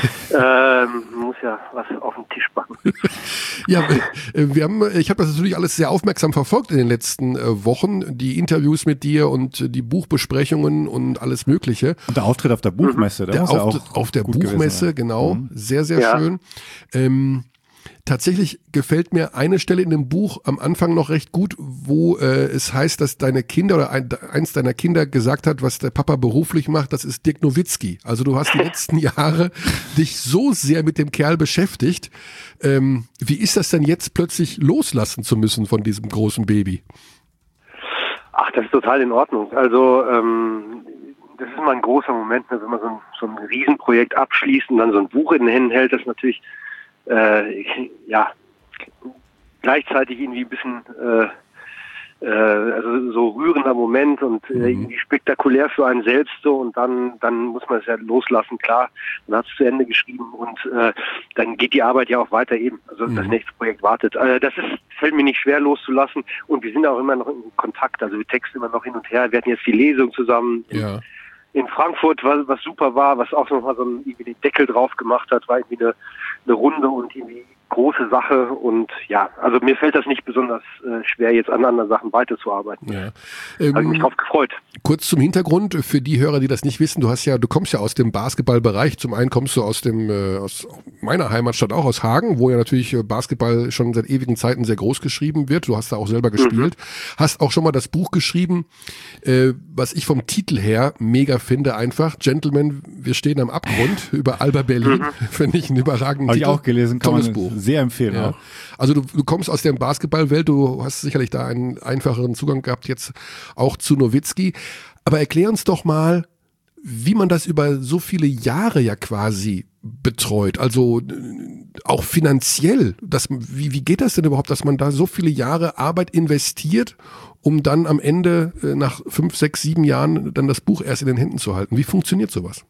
ähm, muss ja was auf den Tisch backen. Ja, wir haben, ich habe das natürlich alles sehr aufmerksam verfolgt in den letzten äh, Wochen, die Interviews mit dir und äh, die Buchbesprechungen und alles Mögliche. Und der Auftritt auf der Buchmesse, der, Der muss ja Auftritt auch auf der gut gewesen Buchmesse, sein. genau, Mhm. sehr, sehr Ja. schön. Ähm, Tatsächlich gefällt mir eine Stelle in dem Buch am Anfang noch recht gut, wo äh, es heißt, dass deine Kinder oder ein, eins deiner Kinder gesagt hat, was der Papa beruflich macht, das ist Dirk Nowitzki. Also du hast die letzten Jahre dich so sehr mit dem Kerl beschäftigt. Ähm, wie ist das denn jetzt plötzlich loslassen zu müssen von diesem großen Baby? Ach, das ist total in Ordnung. Also ähm, das ist immer ein großer Moment, ne, wenn man so ein, so ein Riesenprojekt abschließt und dann so ein Buch in den Händen hält, das ist natürlich äh, ja gleichzeitig irgendwie ein bisschen äh, äh, also so rührender Moment und äh, irgendwie spektakulär für einen selbst so und dann dann muss man es ja loslassen, klar, man hat es zu Ende geschrieben und äh, dann geht die Arbeit ja auch weiter eben, also Mhm. das nächste Projekt wartet. Äh, das ist fällt mir nicht schwer loszulassen und wir sind auch immer noch in Kontakt, also wir texten immer noch hin und her, wir hatten jetzt die Lesung zusammen in, Ja. in Frankfurt, was, was super war, was auch nochmal so einen, irgendwie den Deckel drauf gemacht hat, war irgendwie eine, eine Runde und irgendwie große Sache und ja, also mir fällt das nicht besonders äh, schwer, jetzt an anderen Sachen weiterzuarbeiten. Ja. Habe Ähm, mich drauf gefreut. Kurz zum Hintergrund, für die Hörer, die das nicht wissen, du hast ja, du kommst ja aus dem Basketballbereich. Zum einen kommst du aus dem, äh, aus meiner Heimatstadt auch, aus Hagen, wo ja natürlich äh, Basketball schon seit ewigen Zeiten sehr groß geschrieben wird. Du hast da auch selber gespielt. Mhm. Hast auch schon mal das Buch geschrieben, äh, was ich vom Titel her mega finde, einfach. Gentlemen, wir stehen am Abgrund über Alba Berlin. Mhm. Finde ich einen überragenden Habe ich Titel. auch gelesen, kann Tolles man Buch. sehr empfehlen. Ja. Auch. Also du, du kommst aus der Basketballwelt, du hast sicherlich da einen einfacheren Zugang gehabt jetzt auch zu Nowitzki. Aber erklär uns doch mal, wie man das über so viele Jahre ja quasi betreut. Also äh, auch finanziell. Das, wie, wie geht das denn überhaupt, dass man da so viele Jahre Arbeit investiert, um dann am Ende äh, nach fünf, sechs, sieben Jahren dann das Buch erst in den Händen zu halten? Wie funktioniert sowas?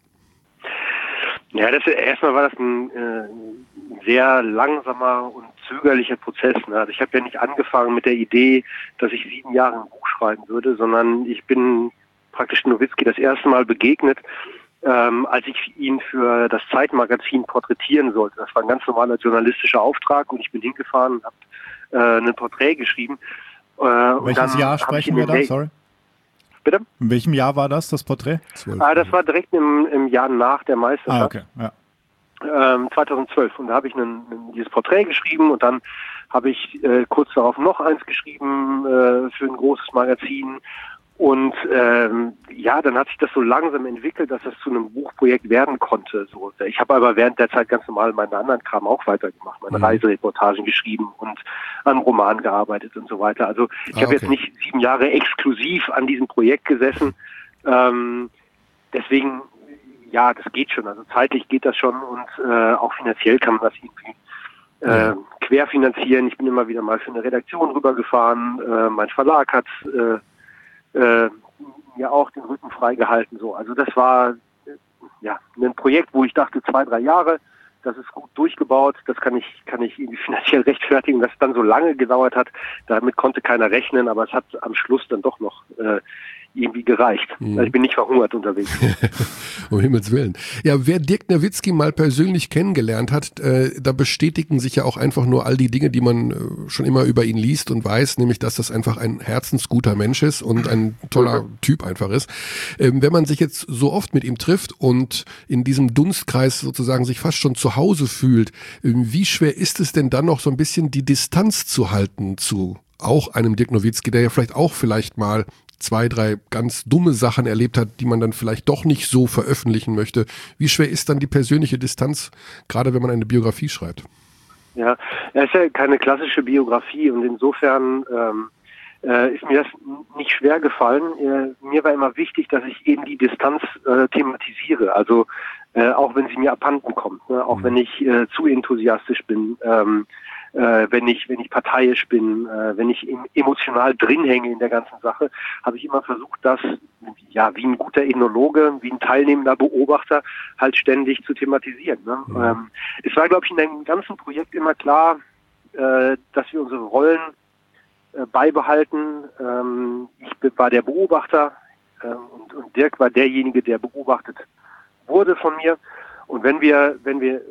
Ja, das erstmal war das ein äh, sehr langsamer und zögerlicher Prozess. Ne? Also ich habe ja nicht angefangen mit der Idee, dass ich sieben Jahre ein Buch schreiben würde, sondern ich bin praktisch Nowitzki das erste Mal begegnet, ähm, als ich ihn für das Zeitmagazin porträtieren sollte. Das war ein ganz normaler journalistischer Auftrag und ich bin hingefahren und habe äh, ein Porträt geschrieben. Äh, Welches Jahr sprechen wir da? Mail- Sorry. Bitte? In welchem Jahr war das, das Porträt? Ah, das war direkt im, im Jahr nach der Meisterschaft. Ah, okay. Ja. ähm, zweitausendzwölf. Und da habe ich einen, einen, dieses Porträt geschrieben und dann habe ich äh, kurz darauf noch eins geschrieben äh, für ein großes Magazin. Und ähm, ja, dann hat sich das so langsam entwickelt, dass das zu einem Buchprojekt werden konnte. So, ich habe aber während der Zeit ganz normal meinen anderen Kram auch weitergemacht, meine Mhm. Reisereportagen geschrieben und an einem Roman gearbeitet und so weiter. Also ich Ah, habe okay. jetzt nicht sieben Jahre exklusiv an diesem Projekt gesessen. Ähm, deswegen, ja, das geht schon. Also zeitlich geht das schon und äh, auch finanziell kann man das irgendwie äh, querfinanzieren. Ich bin immer wieder mal für eine Redaktion rübergefahren. Äh, mein Verlag hat äh, äh, mir auch den Rücken freigehalten. So. Also das war äh, ja ein Projekt, wo ich dachte, zwei, drei Jahre, das ist gut durchgebaut, das kann ich, kann ich irgendwie finanziell rechtfertigen, dass es dann so lange gedauert hat. Damit konnte keiner rechnen, aber es hat am Schluss dann doch noch äh, irgendwie gereicht. Mhm. Also ich bin nicht verhungert unterwegs. Um Himmels Willen. Ja, wer Dirk Nowitzki mal persönlich kennengelernt hat, äh, da bestätigen sich ja auch einfach nur all die Dinge, die man äh, schon immer über ihn liest und weiß, nämlich, dass das einfach ein herzensguter Mensch ist und ein toller mhm. Typ einfach ist. Ähm, wenn man sich jetzt so oft mit ihm trifft und in diesem Dunstkreis sozusagen sich fast schon zu Hause fühlt, äh, wie schwer ist es denn dann noch so ein bisschen die Distanz zu halten zu auch einem Dirk Nowitzki, der ja vielleicht auch vielleicht mal zwei, drei ganz dumme Sachen erlebt hat, die man dann vielleicht doch nicht so veröffentlichen möchte. Wie schwer ist dann die persönliche Distanz, gerade wenn man eine Biografie schreibt? Ja, es ist ja keine klassische Biografie und insofern ähm, äh, ist mir das nicht schwer gefallen. Äh, mir war immer wichtig, dass ich eben die Distanz äh, thematisiere, also äh, auch wenn sie mir abhanden kommt, ne? Auch mhm. wenn ich äh, zu enthusiastisch bin, ähm, Äh, wenn ich wenn ich parteiisch bin, äh, wenn ich im, emotional drin hänge in der ganzen Sache, habe ich immer versucht, das ja wie ein guter Ethnologe, wie ein teilnehmender Beobachter halt ständig zu thematisieren. Ne? Mhm. Ähm, es war, glaube ich, in dem ganzen Projekt immer klar, äh, dass wir unsere Rollen äh, beibehalten. Ähm, ich war der Beobachter äh, und, und Dirk war derjenige, der beobachtet wurde von mir. Und wenn wir wenn wir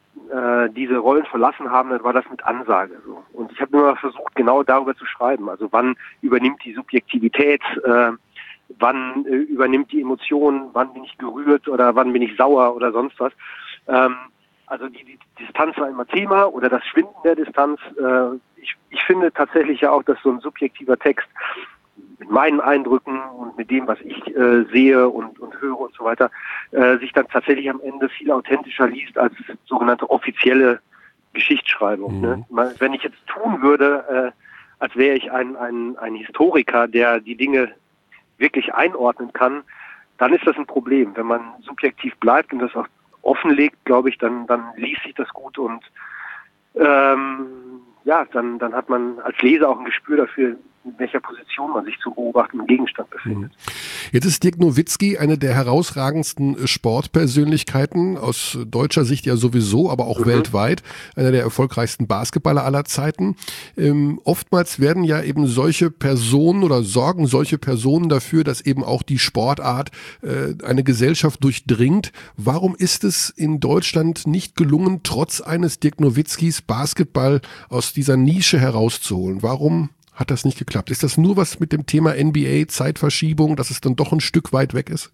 diese Rollen verlassen haben, dann war das mit Ansage so. Und ich habe nur versucht, genau darüber zu schreiben. Also wann übernimmt die Subjektivität, äh, wann äh, übernimmt die Emotion, wann bin ich gerührt oder wann bin ich sauer oder sonst was. Ähm, also die, die Distanz war immer Thema oder das Schwinden der Distanz. Äh, ich, ich finde tatsächlich ja auch, dass so ein subjektiver Text mit meinen Eindrücken und mit dem, was ich äh, sehe und, und höre und so weiter, äh, sich dann tatsächlich am Ende viel authentischer liest als sogenannte offizielle Geschichtsschreibung. Mhm. Ne? Wenn ich jetzt tun würde, äh, als wäre ich ein, ein, ein Historiker, der die Dinge wirklich einordnen kann, dann ist das ein Problem. Wenn man subjektiv bleibt und das auch offenlegt, glaube ich, dann, dann liest sich das gut und ähm, ja, dann, dann hat man als Leser auch ein Gespür dafür, in welcher Position man sich zu beobachtenden Gegenstand befindet. Jetzt ist Dirk Nowitzki eine der herausragendsten Sportpersönlichkeiten, aus deutscher Sicht ja sowieso, aber auch mhm. weltweit, einer der erfolgreichsten Basketballer aller Zeiten. Ähm, oftmals werden ja eben solche Personen oder sorgen solche Personen dafür, dass eben auch die Sportart äh, eine Gesellschaft durchdringt. Warum ist es in Deutschland nicht gelungen, trotz eines Dirk Nowitzkis Basketball aus dieser Nische herauszuholen? Warum hat das nicht geklappt? Ist das nur was mit dem Thema N B A, Zeitverschiebung, dass es dann doch ein Stück weit weg ist?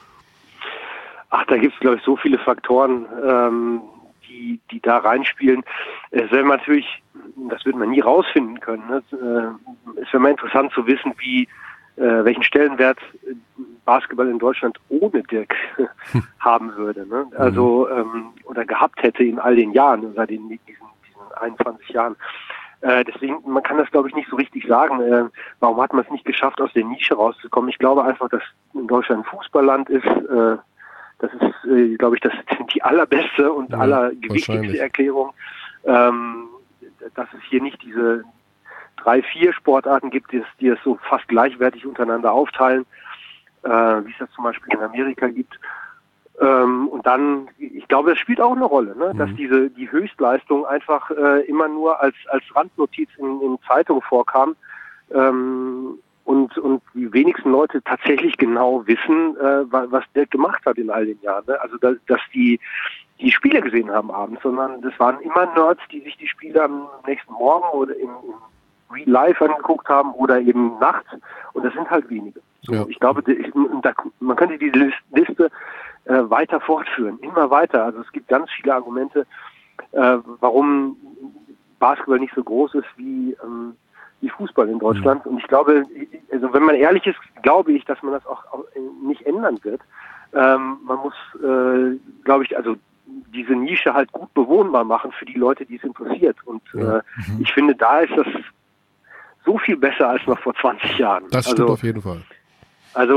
Ach, da gibt es, glaube ich, so viele Faktoren, ähm, die, die da reinspielen. Es wäre natürlich, das würde man nie rausfinden können, ne? Es wäre mal interessant zu wissen, wie äh, welchen Stellenwert Basketball in Deutschland ohne Dirk haben würde. Ne? Also, ähm, oder gehabt hätte in all den Jahren, seit den, diesen, diesen einundzwanzig Jahren. Äh, deswegen, man kann das, glaube ich, nicht so richtig sagen. Äh, warum hat man es nicht geschafft, aus der Nische rauszukommen? Ich glaube einfach, dass in Deutschland ein Fußballland ist. Äh, das ist, äh, glaube ich, das ist die allerbeste und ja, allergewichtigste Erklärung, ähm, dass es hier nicht diese drei, vier Sportarten gibt, die es, die es so fast gleichwertig untereinander aufteilen, äh, wie es das zum Beispiel in Amerika gibt. Ähm, und dann, ich glaube, das spielt auch eine Rolle, ne? Mhm. Dass diese die Höchstleistung einfach äh, immer nur als als Randnotiz in, in Zeitungen vorkam ähm, und und die wenigsten Leute tatsächlich genau wissen, äh, was der gemacht hat in all den Jahren. Ne? Also dass, dass die die Spiele gesehen haben abends, sondern das waren immer Nerds, die sich die Spiele am nächsten Morgen oder im, im Real Life angeguckt haben oder eben nachts, und das sind halt wenige. So, ja. Ich glaube, da, man könnte die Liste äh, weiter fortführen, immer weiter. Also es gibt ganz viele Argumente, äh, warum Basketball nicht so groß ist wie, ähm, wie Fußball in Deutschland. Mhm. Und ich glaube, also wenn man ehrlich ist, glaube ich, dass man das auch, auch nicht ändern wird. Ähm, man muss, äh, glaube ich, also diese Nische halt gut bewohnbar machen für die Leute, die es interessiert. Und ja. äh, mhm. ich finde, da ist das so viel besser als noch vor zwanzig Jahren. Das stimmt also, auf jeden Fall. Also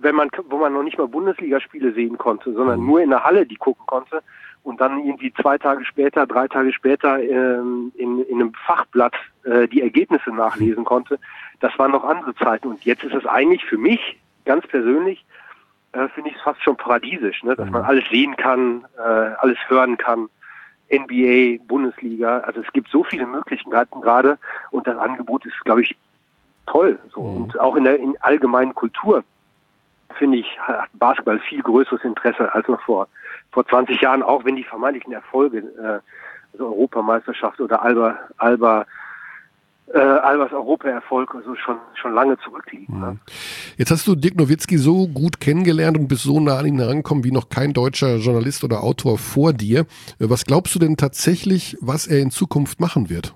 wenn man, wo man noch nicht mal Bundesligaspiele sehen konnte, sondern nur in der Halle die gucken konnte und dann irgendwie zwei Tage später, drei Tage später ähm, in, in einem Fachblatt äh, die Ergebnisse nachlesen konnte. Das waren noch andere Zeiten und jetzt ist es eigentlich für mich ganz persönlich, äh, finde ich es fast schon paradiesisch, ne? Dass man alles sehen kann, äh, alles hören kann. N B A, Bundesliga, also es gibt so viele Möglichkeiten gerade und das Angebot ist, glaube ich, toll. So. Mhm. Und auch in der in allgemeinen Kultur, finde ich, hat Basketball viel größeres Interesse als noch vor vor zwanzig Jahren, auch wenn die vermeintlichen Erfolge, äh, also Europameisterschaft oder Alba, Alba Äh, Albers Europaerfolg also schon schon lange zurückliegen. Ne? Jetzt hast du Dirk Nowitzki so gut kennengelernt und bist so nah an ihn herangekommen wie noch kein deutscher Journalist oder Autor vor dir. Was glaubst du denn tatsächlich, was er in Zukunft machen wird?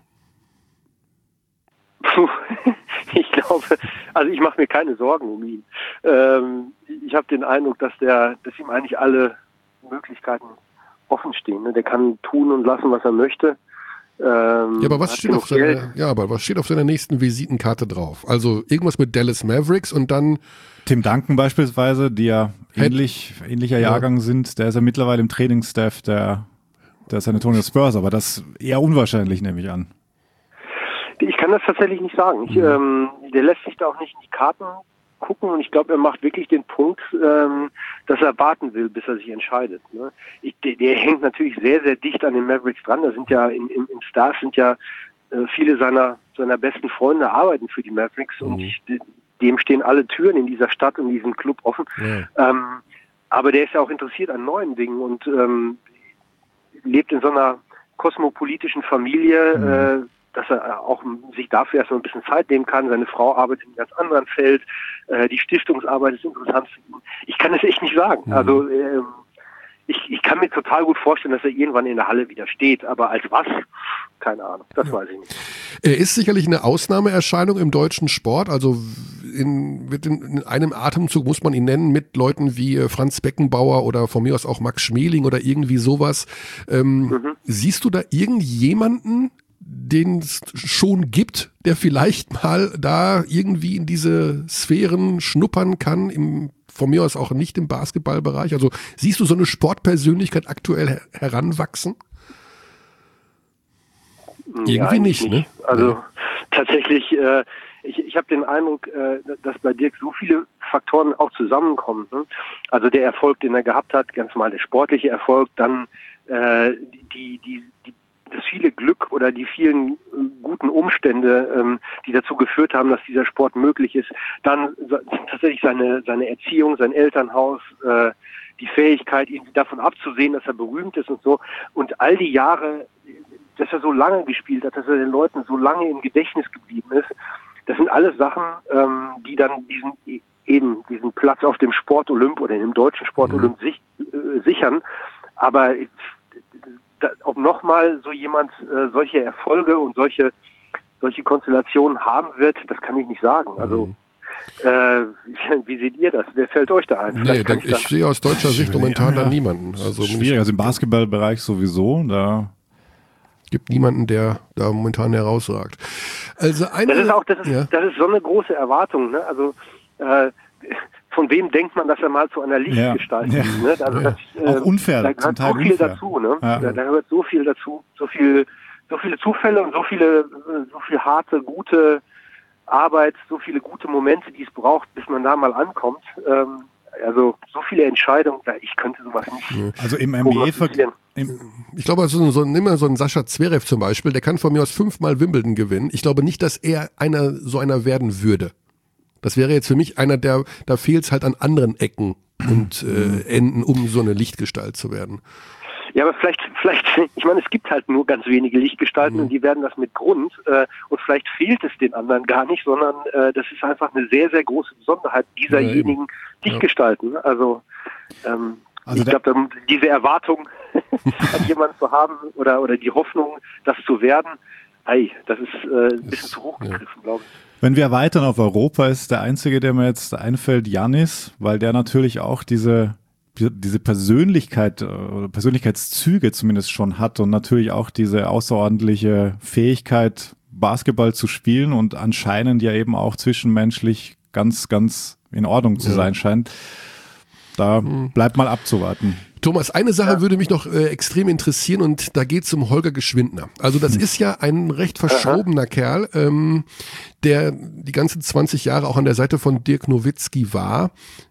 Puh, ich glaube, also ich mache mir keine Sorgen um ihn. Ähm, ich habe den Eindruck, dass der, dass ihm eigentlich alle Möglichkeiten offen stehen. Ne? Der kann tun und lassen, was er möchte. Ähm, ja, aber was steht auf seiner, ja, aber was steht auf seiner nächsten Visitenkarte drauf? Also irgendwas mit Dallas Mavericks und dann Tim Duncan beispielsweise, die ja ähnlich, ähnlicher Jahrgang ja. sind, der ist ja mittlerweile im Trainingsstaff der, der San Antonio Spurs, aber das eher unwahrscheinlich, nehme ich an. Ich kann das tatsächlich nicht sagen. Ich, mhm. ähm, der lässt sich da auch nicht in die Karten gucken und ich glaube, er macht wirklich den Punkt, ähm, dass er warten will, bis er sich entscheidet. Ne? Ich, der, der hängt natürlich sehr, sehr dicht an den Mavericks dran. Da sind ja in, in, im Stars sind ja äh, viele seiner seiner besten Freunde arbeiten für die Mavericks mhm. und ich, dem stehen alle Türen in dieser Stadt und diesem Club offen. Ja. Ähm, aber der ist ja auch interessiert an neuen Dingen und ähm, lebt in so einer kosmopolitischen Familie, mhm. äh, dass er auch sich dafür erstmal ein bisschen Zeit nehmen kann. Seine Frau arbeitet in einem ganz anderen Feld. Äh, die Stiftungsarbeit ist interessant für ihn. Ich kann es echt nicht sagen. Mhm. Also äh, ich, ich kann mir total gut vorstellen, dass er irgendwann in der Halle wieder steht. Aber als was? Keine Ahnung. Das ja. weiß ich nicht. Er ist sicherlich eine Ausnahmeerscheinung im deutschen Sport. Also in, mit in, in einem Atemzug muss man ihn nennen mit Leuten wie Franz Beckenbauer oder von mir aus auch Max Schmeling oder irgendwie sowas. Ähm, mhm. Siehst du da irgendjemanden, den es schon gibt, der vielleicht mal da irgendwie in diese Sphären schnuppern kann, im, von mir aus auch nicht im Basketballbereich? Also siehst du so eine Sportpersönlichkeit aktuell her- heranwachsen? Ja, irgendwie nicht, ne? Also ja. tatsächlich, äh, ich, ich habe den Eindruck, äh, dass bei Dirk so viele Faktoren auch zusammenkommen. Ne? Also der Erfolg, den er gehabt hat, ganz normal der sportliche Erfolg, dann äh, die, die, die das viele Glück oder die vielen äh, guten Umstände, ähm, die dazu geführt haben, dass dieser Sport möglich ist. Dann so, tatsächlich seine seine Erziehung, sein Elternhaus, äh, die Fähigkeit, ihn davon abzusehen, dass er berühmt ist und so. Und all die Jahre, dass er so lange gespielt hat, dass er den Leuten so lange im Gedächtnis geblieben ist, das sind alles Sachen, ähm, die dann diesen eben diesen Platz auf dem Sport-Olymp oder im deutschen Sport-Olymp sich, äh, sichern. Aber da, ob nochmal so jemand äh, solche Erfolge und solche solche Konstellationen haben wird, das kann ich nicht sagen. Also äh, wie seht ihr das? Wer fällt euch da ein? Nee, dann, ich, ich sehe aus deutscher Sicht momentan ja, da niemanden. Also schwierig, also im Basketballbereich sowieso, da gibt niemanden, der da momentan herausragt. Also eine, das ist auch, das ist, ja. das ist so eine große Erwartung, ne? Also äh, von wem denkt man, dass er mal zu einer Lichtgestalt ja. ist? Ne? Also das, äh, auch unfair, da gehört so viel unfair. dazu, ne? Ja. Da, da gehört so viel dazu, so viel, so viele Zufälle und so viele, so viel harte, gute Arbeit, so viele gute Momente, die es braucht, bis man da mal ankommt. Ähm, also so viele Entscheidungen, ich könnte sowas nicht. Also im N B A Ich glaube, also so, nimm mal so einen Sascha Zverev zum Beispiel, der kann von mir aus fünfmal Wimbledon gewinnen. Ich glaube nicht, dass er einer so einer werden würde. Das wäre jetzt für mich einer, der, da fehlt es halt an anderen Ecken und äh, Enden, um so eine Lichtgestalt zu werden. Ja, aber vielleicht, vielleicht, ich meine, es gibt halt nur ganz wenige Lichtgestalten mhm. und die werden das mit Grund äh, und vielleicht fehlt es den anderen gar nicht, sondern äh, das ist einfach eine sehr, sehr große Besonderheit dieserjenigen ja, Lichtgestalten. Ja. Also, ähm, also ich glaube, diese Erwartung an jemanden zu haben oder, oder die Hoffnung, das zu werden, ei, das ist äh, ein bisschen zu hoch gegriffen, ja. glaube ich. Wenn wir erweitern auf Europa, ist der einzige, der mir jetzt einfällt, Giannis, weil der natürlich auch diese diese Persönlichkeit oder Persönlichkeitszüge zumindest schon hat und natürlich auch diese außerordentliche Fähigkeit, Basketball zu spielen und anscheinend ja eben auch zwischenmenschlich ganz, ganz in Ordnung zu sein scheint. Da bleibt mal abzuwarten. Thomas, eine Sache ja. würde mich noch äh, extrem interessieren und da geht es um Holger Geschwindner. Also das hm. ist ja ein recht verschrobener Aha. Kerl, ähm, der die ganzen zwanzig Jahre auch an der Seite von Dirk Nowitzki war,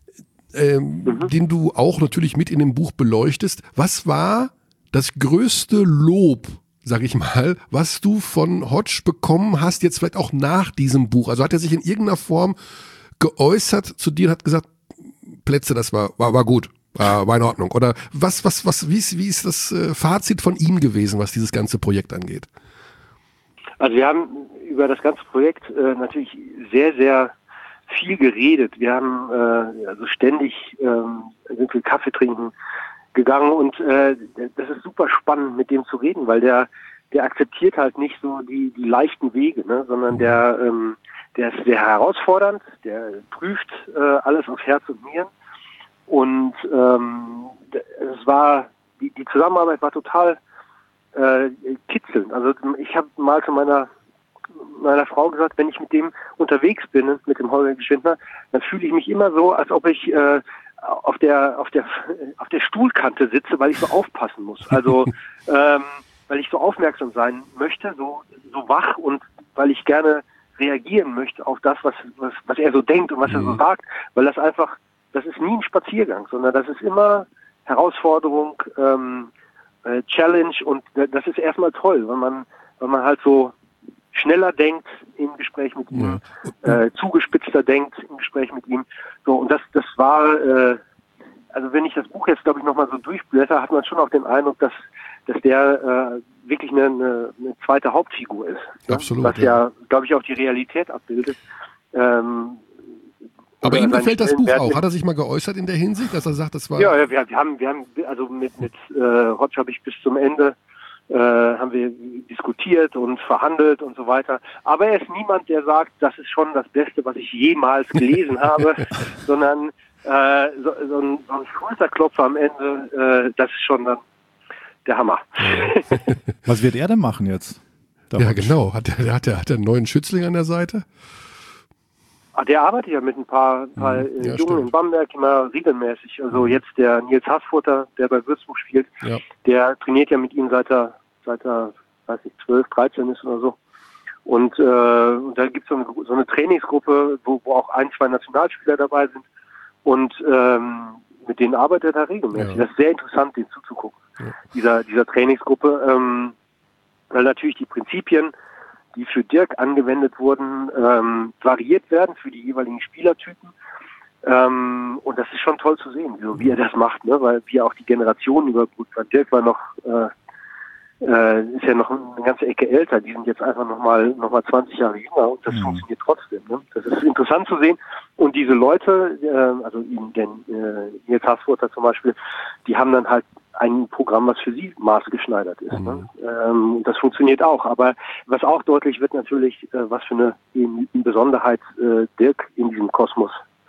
ähm, mhm. den du auch natürlich mit in dem Buch beleuchtest. Was war das größte Lob, sag ich mal, was du von Hodge bekommen hast, jetzt vielleicht auch nach diesem Buch? Also hat er sich in irgendeiner Form geäußert zu dir und hat gesagt, Plätze, das war, war, war gut. War, war in Ordnung. Oder was, was, was, wie ist, wie ist das äh, Fazit von ihm gewesen, was dieses ganze Projekt angeht? Also wir haben über das ganze Projekt äh, natürlich sehr, sehr viel geredet. Wir haben äh, also ständig ähm, sind wir Kaffee trinken gegangen und äh, das ist super spannend, mit dem zu reden, weil der, der akzeptiert halt nicht so die, die leichten Wege, ne, sondern der, ähm, der ist sehr herausfordernd, der prüft äh, alles auf Herz und Nieren. Und ähm, es war die, die Zusammenarbeit war total äh, kitzelnd. Also ich habe mal zu meiner meiner Frau gesagt, wenn ich mit dem unterwegs bin, mit dem Holger Geschwindner, dann fühle ich mich immer so, als ob ich äh, auf der auf der auf der Stuhlkante sitze, weil ich so aufpassen muss. Also ähm, weil ich so aufmerksam sein möchte, so so wach und weil ich gerne reagieren möchte auf das, was was was er so denkt und was mhm. er so sagt, weil das einfach das ist nie ein Spaziergang, sondern das ist immer Herausforderung, ähm, äh, Challenge und das ist erstmal toll, wenn man, wenn man halt so schneller denkt im Gespräch mit ihm, ja. äh, zugespitzter denkt im Gespräch mit ihm. So und das, das war, äh, also wenn ich das Buch jetzt glaube ich nochmal so durchblätter, hat man schon auch den Eindruck, dass, dass der äh, wirklich eine, eine, eine zweite Hauptfigur ist. Absolut. Was ja, ja glaube ich, auch die Realität abbildet. Ähm, Aber ihm gefällt das Buch auch. Hat er sich mal geäußert in der Hinsicht, dass er sagt, das war... Ja, ja wir, wir haben, wir haben, also mit, mit äh, Hodge habe ich bis zum Ende, äh, haben wir diskutiert und verhandelt und so weiter. Aber er ist niemand, der sagt, das ist schon das Beste, was ich jemals gelesen habe, sondern äh, so, so, ein, so ein Schulterklopfer am Ende, äh, das ist schon dann der Hammer. Was wird er denn machen jetzt? Ja, genau. Hat er, hat er, hat er einen neuen Schützling an der Seite? Ach, der arbeitet ja mit ein paar, paar ja, Jungen stimmt. in Bamberg immer regelmäßig. Also jetzt der Nils Haßfurter, der bei Würzburg spielt, ja. der trainiert ja mit ihm seit er, seit er, weiß ich, zwölf, dreizehn ist oder so. Und, äh, und da gibt es so eine, so eine Trainingsgruppe, wo, wo auch ein, zwei Nationalspieler dabei sind. Und ähm, mit denen arbeitet er regelmäßig. Ja. Das ist sehr interessant, denen zuzugucken, ja. dieser, dieser Trainingsgruppe. Ähm, weil natürlich die Prinzipien, die für Dirk angewendet wurden, ähm, variiert werden für die jeweiligen Spielertypen. Ähm, und das ist schon toll zu sehen, so wie er das macht, ne? Weil wir auch die Generationen überbrückt waren. Dirk war noch, äh, äh, ist ja noch eine ganze Ecke älter. Die sind jetzt einfach nochmal noch mal zwanzig Jahre jünger und das mhm. funktioniert trotzdem. Ne? Das ist interessant zu sehen. Und diese Leute, äh, also den äh, Nils Haßfurter zum Beispiel, die haben dann halt ein Programm, was für sie maßgeschneidert ist. Mhm. Ne? Ähm, das funktioniert auch. Aber was auch deutlich wird natürlich, äh, was für eine in, in Besonderheit äh, Dirk in diesem Kosmos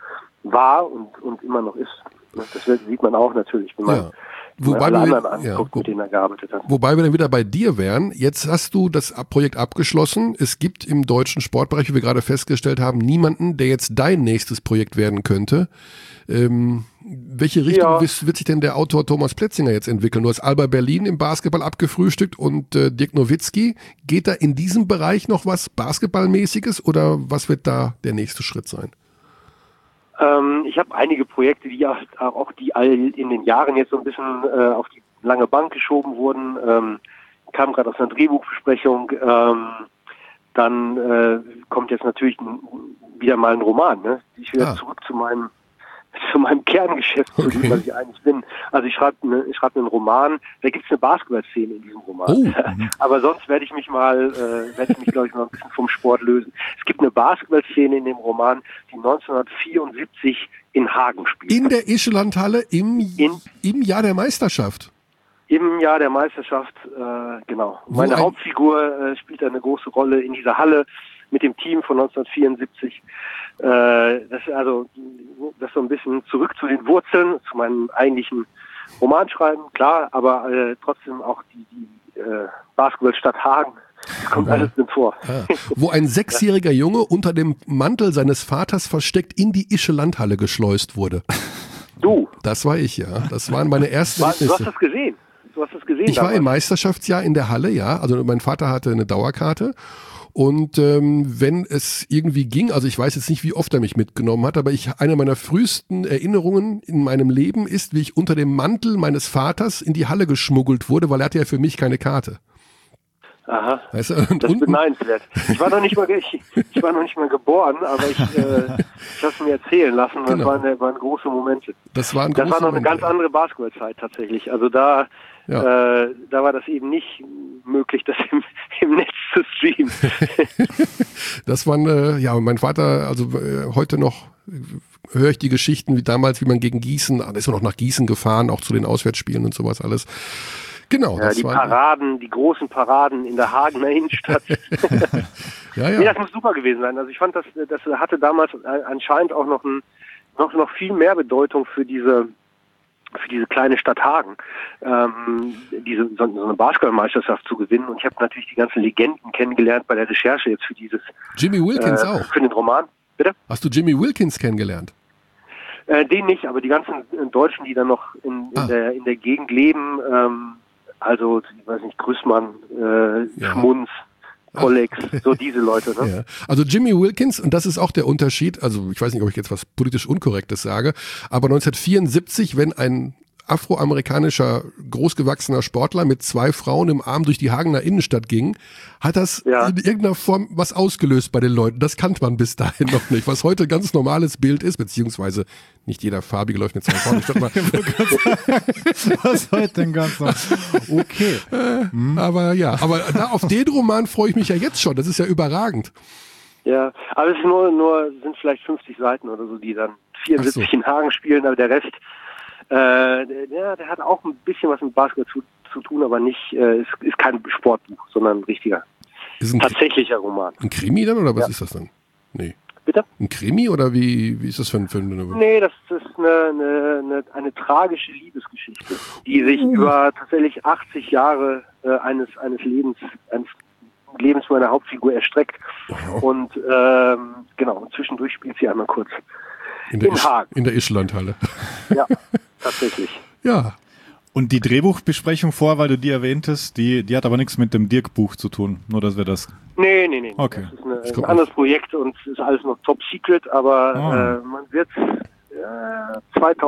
war und, und immer noch ist. Das wird, sieht man auch natürlich, wenn man ja. Wobei alle wir, anderen anguckt, ja, mit denen er gearbeitet hat. Wobei wir dann wieder bei dir wären. Jetzt hast du das Projekt abgeschlossen. Es gibt im deutschen Sportbereich, wie wir gerade festgestellt haben, niemanden, der jetzt dein nächstes Projekt werden könnte. Ähm, welche Richtung ja. wird, wird sich denn der Autor Thomas Plätzinger jetzt entwickeln? Du hast Alba Berlin im Basketball abgefrühstückt und äh, Dirk Nowitzki. Geht da in diesem Bereich noch was Basketballmäßiges oder was wird da der nächste Schritt sein? Ähm, ich habe einige Projekte, die ja auch die all in den Jahren jetzt so ein bisschen äh, auf die lange Bank geschoben wurden. Ähm, kam gerade aus einer Drehbuchbesprechung. Ähm, dann äh, kommt jetzt natürlich ein, wieder mal ein Roman. Ne? Ich will ah. jetzt zurück zu meinem zu meinem Kerngeschäft, okay. zu dem, was ich eigentlich bin. Also ich schreibe ne, ich schreibe einen Roman, da gibt es eine Basketballszene in diesem Roman. Oh. Aber sonst werde ich mich mal, äh, werde ich mich, glaube ich, mal ein bisschen vom Sport lösen. Es gibt eine Basketballszene in dem Roman, die neunzehnhundertvierundsiebzig in Hagen spielt. In der Ischelandhalle im, in, im Jahr der Meisterschaft? Im Jahr der Meisterschaft, äh, genau. Wo Meine Hauptfigur äh, spielt eine große Rolle in dieser Halle mit dem Team von neunzehnhundertvierundsiebzig. Äh, das ist also das so ein bisschen zurück zu den Wurzeln, zu meinem eigentlichen Romanschreiben, klar, aber äh, trotzdem auch die, die äh, Basketballstadt Hagen kommt alles drin vor. Ah. Wo ein sechsjähriger Junge unter dem Mantel seines Vaters versteckt in die Ischelandhalle geschleust wurde. Du? Das war ich, ja. Das waren meine ersten War, du Erlebnisse. hast das gesehen? Du hast das gesehen Ich war damals. im Meisterschaftsjahr in der Halle, ja. Also mein Vater hatte eine Dauerkarte. Und ähm, wenn es irgendwie ging, also ich weiß jetzt nicht, wie oft er mich mitgenommen hat, aber ich eine meiner frühesten Erinnerungen in meinem Leben ist, wie ich unter dem Mantel meines Vaters in die Halle geschmuggelt wurde, weil er hatte ja für mich keine Karte. Aha, Weißt du? Und das ist unten, beneidenswert. Ich war noch nicht mal, ich, ich war noch nicht mal geboren, aber ich, äh, ich habe es mir erzählen lassen. Das Genau. waren, waren große Momente. das war ein Das war großer noch eine Moment, ganz andere Basketballzeit tatsächlich. Also da, Ja. äh, da war das eben nicht möglich, das im, im Netz zu streamen. Das waren, äh, ja, mein Vater, also äh, heute noch äh, höre ich die Geschichten wie damals, wie man gegen Gießen, da ist man auch nach Gießen gefahren, auch zu den Auswärtsspielen und sowas alles. Genau, Ja, das die war, Paraden, die großen Paraden in der Hagener Innenstadt. ja, Nee, ja. das muss super gewesen sein. Also ich fand, das, das hatte damals anscheinend auch noch, ein, noch, noch viel mehr Bedeutung für diese, für diese kleine Stadt Hagen, ähm, diese, so, so eine Basketballmeisterschaft zu gewinnen. Und ich habe natürlich die ganzen Legenden kennengelernt bei der Recherche jetzt für dieses, Jimmy Wilkins äh, auch. für den Roman. Bitte? Hast du Jimmy Wilkins kennengelernt? Äh, den nicht, aber die ganzen äh, Deutschen, die dann noch in, in, Ah. der, in der Gegend leben, ähm, also, ich weiß nicht, Grüßmann, äh, Ja. Schmunz, Kollex, so diese Leute, ne? Ja. Also Jimmy Wilkins, und das ist auch der Unterschied, also ich weiß nicht, ob ich jetzt was politisch Unkorrektes sage, aber neunzehnhundertvierundsiebzig, wenn ein afroamerikanischer, großgewachsener Sportler mit zwei Frauen im Arm durch die Hagener Innenstadt ging, hat das Ja. in irgendeiner Form was ausgelöst bei den Leuten. Das kannte man bis dahin noch nicht. Was heute ein ganz normales Bild ist, beziehungsweise nicht jeder Farbige läuft mit zwei Frauen. Ich mal, Was heute denn ganz noch? Okay. aber ja, aber da, auf den Roman freue ich mich ja jetzt schon. Das ist ja überragend. Ja, aber es ist nur, nur, sind vielleicht fünfzig Seiten oder so, die dann vierundsiebzig Ach so. in Hagen spielen, aber der Rest, äh, der, ja, der hat auch ein bisschen was mit Basketball zu, zu tun, aber nicht, äh, ist, ist kein Sportbuch, sondern ein richtiger, Ist ein, tatsächlicher Roman. ein Krimi dann oder was Ja. ist das dann? Nee. Bitte? Ein Krimi oder wie, wie ist das für ein Film? Nee, das ist eine, eine, eine, eine tragische Liebesgeschichte, die sich über tatsächlich achtzig Jahre äh, eines, eines Lebens, eines Lebens meiner Hauptfigur erstreckt. Und ähm, genau, und zwischendurch spielt sie einmal kurz. In der, in Isch, Hagen. in der Ischlandhalle. Ja, tatsächlich. Ja. Und die Drehbuchbesprechung vor, weil du die erwähntest, die, die hat aber nichts mit dem Dirk-Buch zu tun. Nur, dass wir das... Nee, nee, nee. Okay. Das ist eine, Das ein kommt anderes Projekt und es ist alles noch top secret, aber Ah. äh, man wird äh,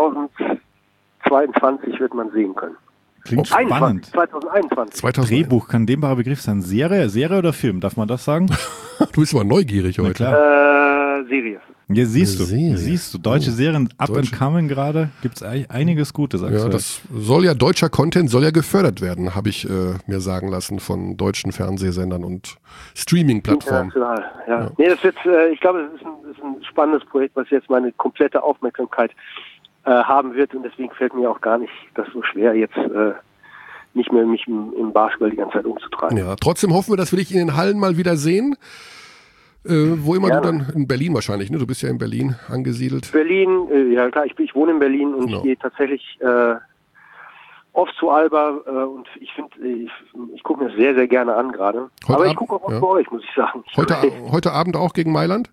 zweitausendzweiundzwanzig wird man sehen können. Klingt einundzwanzig, spannend. zweitausendeinundzwanzig. zweitausend. Drehbuch, kann dem ein Begriff sein. Serie, Serie oder Film? Darf man das sagen? Du bist aber neugierig Na heute. klar. Äh, Serie. Ja, siehst du. Eine Serie. Siehst du. Deutsche Oh, Serien up deutsche- and coming gerade. Gibt's ei- einiges Gutes Ja, aktuell. das soll ja, deutscher Content soll ja gefördert werden, habe ich äh, mir sagen lassen von deutschen Fernsehsendern und Streaming-Plattformen. International, ja. Ja. Nee, das wird, äh, ich glaube, das ist ein, das ist ein spannendes Projekt, was jetzt meine komplette Aufmerksamkeit äh, haben wird und deswegen fällt mir auch gar nicht das so schwer, jetzt äh, nicht mehr mich im, im Basketball die ganze Zeit umzutreiben. Ja, trotzdem hoffen wir, dass wir dich in den Hallen mal wieder sehen. Äh, wo immer Gerne. du dann, in Berlin wahrscheinlich, ne? Du bist ja in Berlin angesiedelt. Berlin, äh, ja klar, ich, bin- ich wohne in Berlin und Genau. ich gehe tatsächlich äh, oft zu Alba äh, und ich finde, ich, ich gucke mir das sehr, sehr gerne an gerade. Heute Aber ich Abend- gucke auch oft ja. bei euch, muss ich sagen. Heute, heute Abend auch gegen Mailand?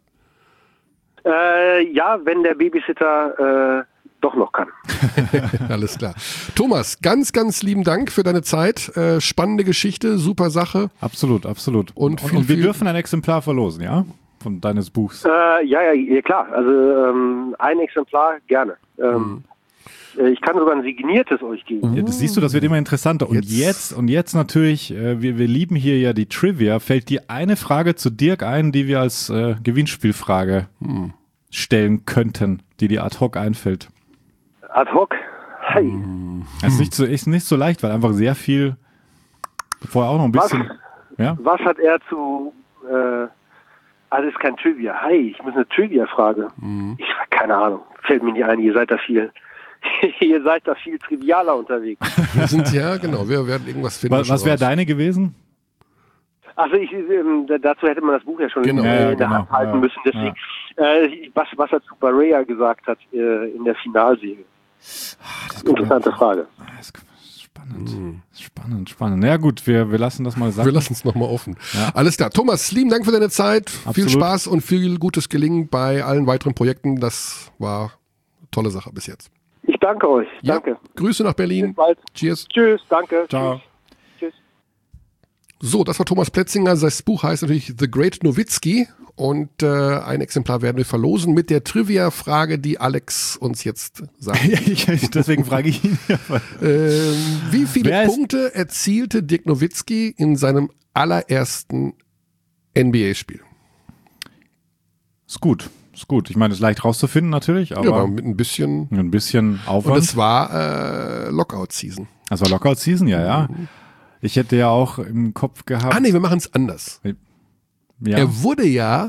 äh, ja, wenn der Babysitter äh, doch noch kann. Alles klar. Thomas, ganz, ganz lieben Dank für deine Zeit. Äh, spannende Geschichte, super Sache. Absolut, absolut. Und und, viel, und wir viel- dürfen ein Exemplar verlosen, ja? Von deines Buchs. Äh, ja, ja, ja, klar. Also ähm, ein Exemplar gerne. Ähm, äh, Ich kann sogar ein signiertes euch geben. Ja, das siehst du, das wird immer interessanter. Und Jetzt- jetzt, und jetzt natürlich, äh, wir, wir lieben hier ja die Trivia. Fällt dir eine Frage zu Dirk ein, die wir als äh, Gewinnspielfrage stellen könnten, die dir ad hoc einfällt? Ad hoc. Hey. Das ist nicht so, ist nicht so leicht, weil einfach sehr viel vorher auch noch ein Was, bisschen. Ja? was hat er zu... Äh, alles kein Trivia. Hey, ich muss eine Trivia-Frage. Ich keine Ahnung. Fällt mir nicht ein. Ihr seid da viel... Ihr seid da viel trivialer unterwegs. Wir sind ja, genau, wir werden irgendwas finden. Was, was schon wäre raus. deine gewesen? Also ich, ähm, da- dazu hätte man das Buch ja schon Genau. in, Ja, äh, ja, in der genau. Hand halten Ja, müssen. Deswegen, äh, was, was er zu Barea gesagt hat äh, in der Finalserie. Interessante Frage. Das ist spannend. Spannend, mm. spannend, spannend. Ja gut, wir, wir lassen das mal sagen. Wir lassen es nochmal offen. Ja. Alles klar. Thomas, lieben Dank für deine Zeit. Absolut. Viel Spaß und viel gutes Gelingen bei allen weiteren Projekten. Das war eine tolle Sache bis jetzt. Ich danke euch. Ja. Danke. Grüße nach Berlin. Bis bald. Cheers. Tschüss. Danke. Ciao. Tschüss. Tschüss. So, das war Thomas Plätzinger. Sein Buch heißt natürlich The Great Nowitzki. Und äh, ein Exemplar werden wir verlosen mit der Trivia-Frage, die Alex uns jetzt sagt. Deswegen frage ich ihn. ähm, wie viele Wer ist- Punkte erzielte Dirk Nowitzki in seinem allerersten N B A-Spiel? Ist gut, ist gut. Ich meine, es ist leicht rauszufinden natürlich, aber, Ja, aber mit ein bisschen. ein bisschen Und Aufwand. es war äh, Lockout-Season. Das war Lockout-Season, ja, ja. Ich hätte ja auch im Kopf gehabt. Ah nee, wir machen es anders. ja, Er wurde ja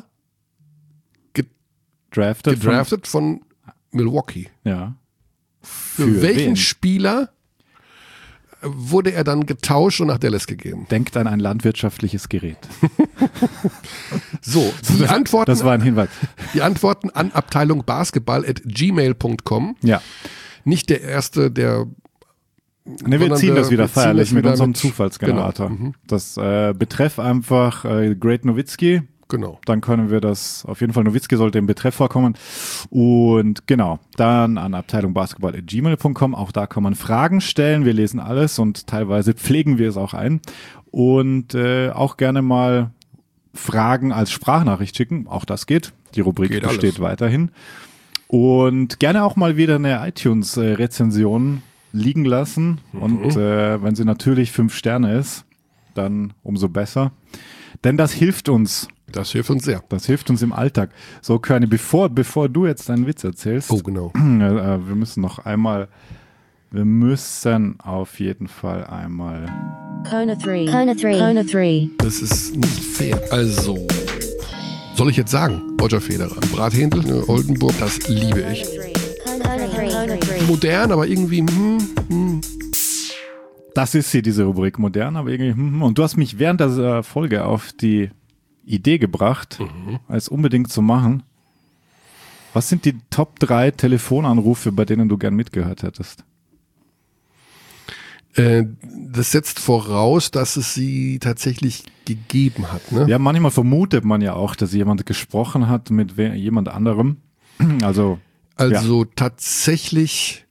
drafted. gedraftet von Milwaukee. Von, ja. Für, Für welchen wen? Spieler wurde er dann getauscht und nach Dallas gegeben? Denkt an ein landwirtschaftliches Gerät. So, die Antworten, Das war ein Hinweis. die Antworten an Abteilung Basketball at gmail punkt com. Ja. Nicht der erste, der Ne, wir Sondern ziehen wir- das wieder wir ziehen feierlich das mit wieder unserem mit- Zufallsgenerator. Genau. Mhm. Das äh, betreff einfach äh, Great Nowitzki. genau. Dann können wir das, auf jeden Fall Nowitzki sollte im Betreff vorkommen. Und genau, dann an Abteilung Basketball at gmail punkt com. Auch da kann man Fragen stellen. Wir lesen alles und teilweise pflegen wir es auch ein. Und äh, auch gerne mal Fragen als Sprachnachricht schicken. Auch das geht. Die Rubrik Geht besteht alles. weiterhin. Und gerne auch mal wieder eine iTunes-Rezension liegen lassen. Mhm. Und äh, wenn sie natürlich fünf Sterne ist, dann umso besser. Denn das hilft uns. Das hilft uns sehr. Das hilft uns im Alltag. So, Körny, bevor, bevor du jetzt deinen Witz erzählst, Oh, genau. äh, äh, wir müssen noch einmal, wir müssen auf jeden Fall einmal. Kona three. Kona three. Kona three. Das ist nicht fair. Also, soll ich jetzt sagen, Roger Federer, Brathändel, ne, Oldenburg, das liebe ich. Kona three. Kona three. Modern, aber irgendwie, hm, hm. Das ist hier diese Rubrik, modern, aber irgendwie. hm, hm. Und du hast mich während dieser Folge auf die Idee gebracht, es unbedingt zu machen. Was sind die Top drei Telefonanrufe, bei denen du gern mitgehört hättest? Äh, das setzt voraus, dass es sie tatsächlich gegeben hat. Ne? Ja, manchmal vermutet man ja auch, dass jemand gesprochen hat mit we- jemand anderem. Also, Also tatsächlich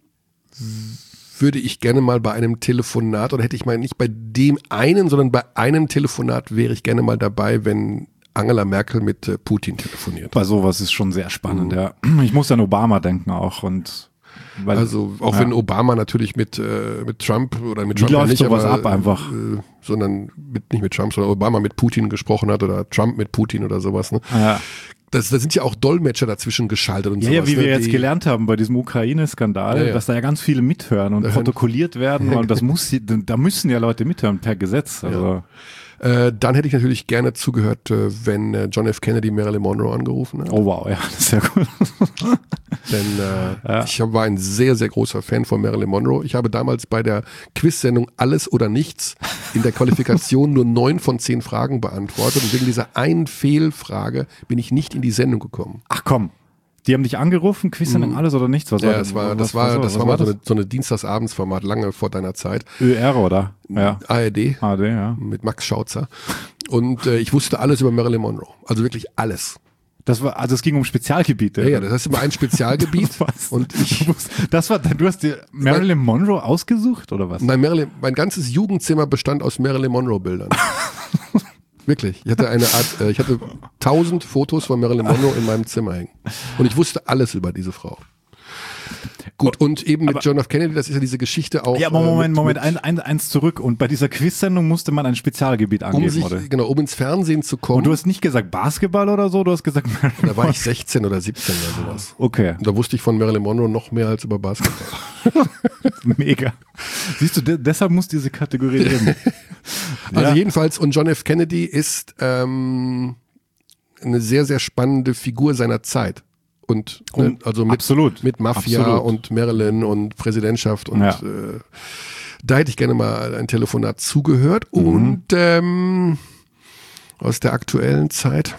würde ich gerne mal bei einem Telefonat, oder hätte ich mal nicht bei dem einen, sondern bei einem Telefonat wäre ich gerne mal dabei, wenn Angela Merkel mit äh, Putin telefoniert. bei sowas ist schon sehr spannend, ja. Ich muss an Obama denken auch und weil, Also auch ja. wenn Obama natürlich mit, äh, mit Trump oder mit Wie Trump ja läuft nicht, sowas aber, ab einfach? Äh, sondern mit, nicht mit Trump, sondern Obama mit Putin gesprochen hat oder Trump mit Putin oder sowas. Ne? ja. Das, da sind ja auch Dolmetscher dazwischen geschaltet und Ja, sowas. ja, wie ne? wir jetzt Die- gelernt haben bei diesem Ukraine-Skandal, Ja, ja. dass da ja ganz viele mithören und Da hören- protokolliert werden und das muss, da müssen ja Leute mithören per Gesetz. Also Äh, dann hätte ich natürlich gerne zugehört, äh, wenn äh, John F. Kennedy Marilyn Monroe angerufen hat. oh wow, ja, das ist ja gut. Denn äh, ich war ein sehr, sehr großer Fan von Marilyn Monroe. Ich habe damals bei der Quiz-Sendung Alles oder Nichts in der Qualifikation nur neun von zehn Fragen beantwortet. Und wegen dieser einen Fehlfrage bin ich nicht in die Sendung gekommen. Ach komm, die haben dich angerufen, Quiz-Sendung, alles oder nichts? Was Ja, war das war, was- das war, was das was war mal so eine, so eine Dienstagsabendsformat, lange vor deiner Zeit. Ö R, oder? Ja, A R D. A D, ja. Mit Max Schautzer. Und äh, ich wusste alles über Marilyn Monroe. Also wirklich alles. Das war, also es ging um Spezialgebiete. Ja, ja, das heißt immer ein Spezialgebiet. Was? Und ich, Das war, du hast dir Marilyn Monroe ausgesucht oder was? nein, Marilyn, mein ganzes Jugendzimmer bestand aus Marilyn Monroe Bildern. Wirklich. Ich hatte eine Art, äh, ich hatte tausend Fotos von Marilyn Monroe in meinem Zimmer hängen. Und ich wusste alles über diese Frau. Gut, und eben mit Aber- John F. Kennedy, das ist ja diese Geschichte auch. Ja, aber äh, Moment, mit, Moment, mit, ein, ein, eins zurück. Und bei dieser Quiz-Sendung musste man ein Spezialgebiet um angeben, sich, oder? genau, um ins Fernsehen zu kommen. Und du hast nicht gesagt Basketball oder so, du hast gesagt Marilyn Da war ich sechzehn oder siebzehn oder sowas. Okay, Und da wusste ich von Marilyn Monroe noch mehr als über Basketball. mega. Siehst du, de deshalb muss diese Kategorie leben. Also Ja. jedenfalls, und John F. Kennedy ist ähm, eine sehr, sehr spannende Figur seiner Zeit. Und ne, also mit, absolut. mit Mafia Absolut. und Marilyn und Präsidentschaft und Ja. äh, da hätte ich gerne mal ein Telefonat zugehört. Mhm. Und ähm, aus der aktuellen Zeit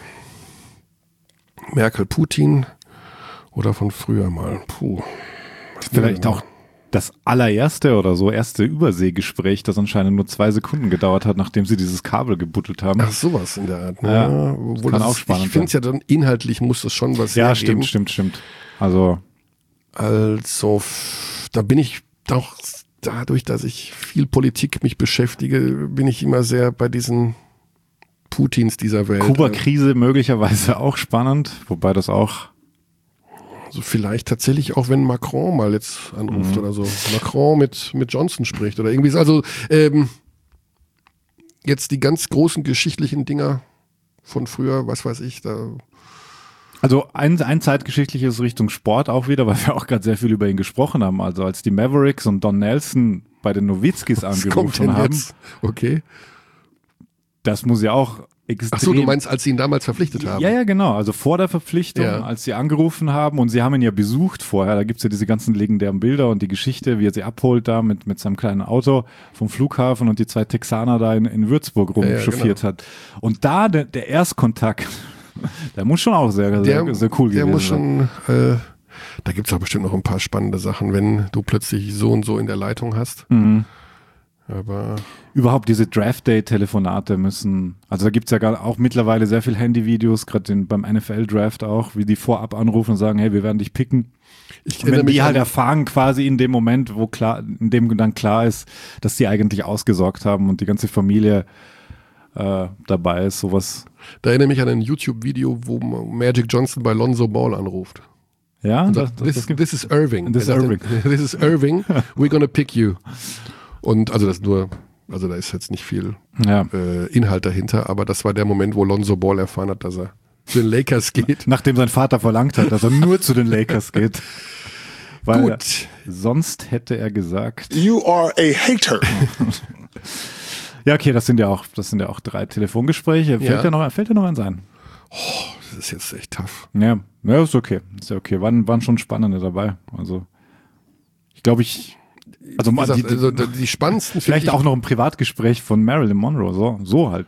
Merkel, Putin oder von früher mal. Puh. Vielleicht auch das allererste oder so erste Überseegespräch, das anscheinend nur zwei Sekunden gedauert hat, nachdem sie dieses Kabel gebuddelt haben. Ach, sowas in der Art. Ne? Ja, Obwohl kann das auch ist, spannend ich finde es ja dann inhaltlich muss das schon was Ja, hergeben. stimmt, stimmt, stimmt. Also, Also f- da bin ich doch dadurch, dass ich viel Politik mich beschäftige, bin ich immer sehr bei diesen Putins dieser Welt. Kuba-Krise möglicherweise auch spannend, wobei das auch Also vielleicht tatsächlich auch, wenn Macron mal jetzt anruft Mhm. oder so. Macron mit, mit Johnson spricht oder irgendwie so. Also ähm, jetzt die ganz großen geschichtlichen Dinger von früher, was weiß ich, da Also ein, ein zeitgeschichtliches Richtung Sport auch wieder, weil wir auch gerade sehr viel über ihn gesprochen haben. Also als die Mavericks und Don Nelson bei den Nowitzkis was kommt angerufen denn haben, jetzt? Okay. das muss ja auch extrem... Ach so, du meinst, als sie ihn damals verpflichtet haben? Ja, ja, genau. Also vor der Verpflichtung, Ja. als sie angerufen haben und sie haben ihn ja besucht vorher, da gibt's ja diese ganzen legendären Bilder und die Geschichte, wie er sie abholt da mit, mit seinem kleinen Auto vom Flughafen und die zwei Texaner da in, in Würzburg rumchauffiert genau. hat. Und da der, der Erstkontakt, der muss schon auch sehr, Der, sehr, sehr cool der gewesen muss sein. schon, äh, da gibt's auch bestimmt noch ein paar spannende Sachen, wenn du plötzlich so und so in der Leitung hast. Mhm. Aber Überhaupt diese Draft-Day-Telefonate müssen, also da gibt's ja gar auch mittlerweile sehr viel Handyvideos, gerade beim N F L-Draft auch, wie die vorab anrufen und sagen, hey, wir werden dich picken. ich Und wenn erinnere die mich halt an, erfahren quasi in dem Moment, wo klar, in dem dann klar ist, dass die eigentlich ausgesorgt haben und die ganze Familie äh, dabei ist, sowas. da erinnere mich an ein YouTube-Video, wo Magic Johnson bei Lonzo Ball anruft. Ja, Und das, sagt, das, this, das gibt, this is Irving. This is Er sagt Irving. dann, This is Irving. We're gonna pick you. Und also das nur, also da ist jetzt nicht viel ja. äh, Inhalt dahinter, aber das war der Moment, wo Lonzo Ball erfahren hat, dass er zu den Lakers geht. Nachdem sein Vater verlangt hat, dass er nur zu den Lakers geht. Weil Gut. Er, sonst hätte er gesagt. You are a hater. Ja, okay, das sind ja auch, das sind ja auch drei Telefongespräche. Fällt Ja. dir noch, fällt dir noch eins ein? Das ist jetzt echt tough. Ja, ja, ist okay. Ist ja okay. Waren, waren schon spannende dabei. Also, ich glaube, ich, also, Wie mal gesagt, die, die, also die spannendsten vielleicht finde auch noch ein Privatgespräch von Marilyn Monroe, so, so halt.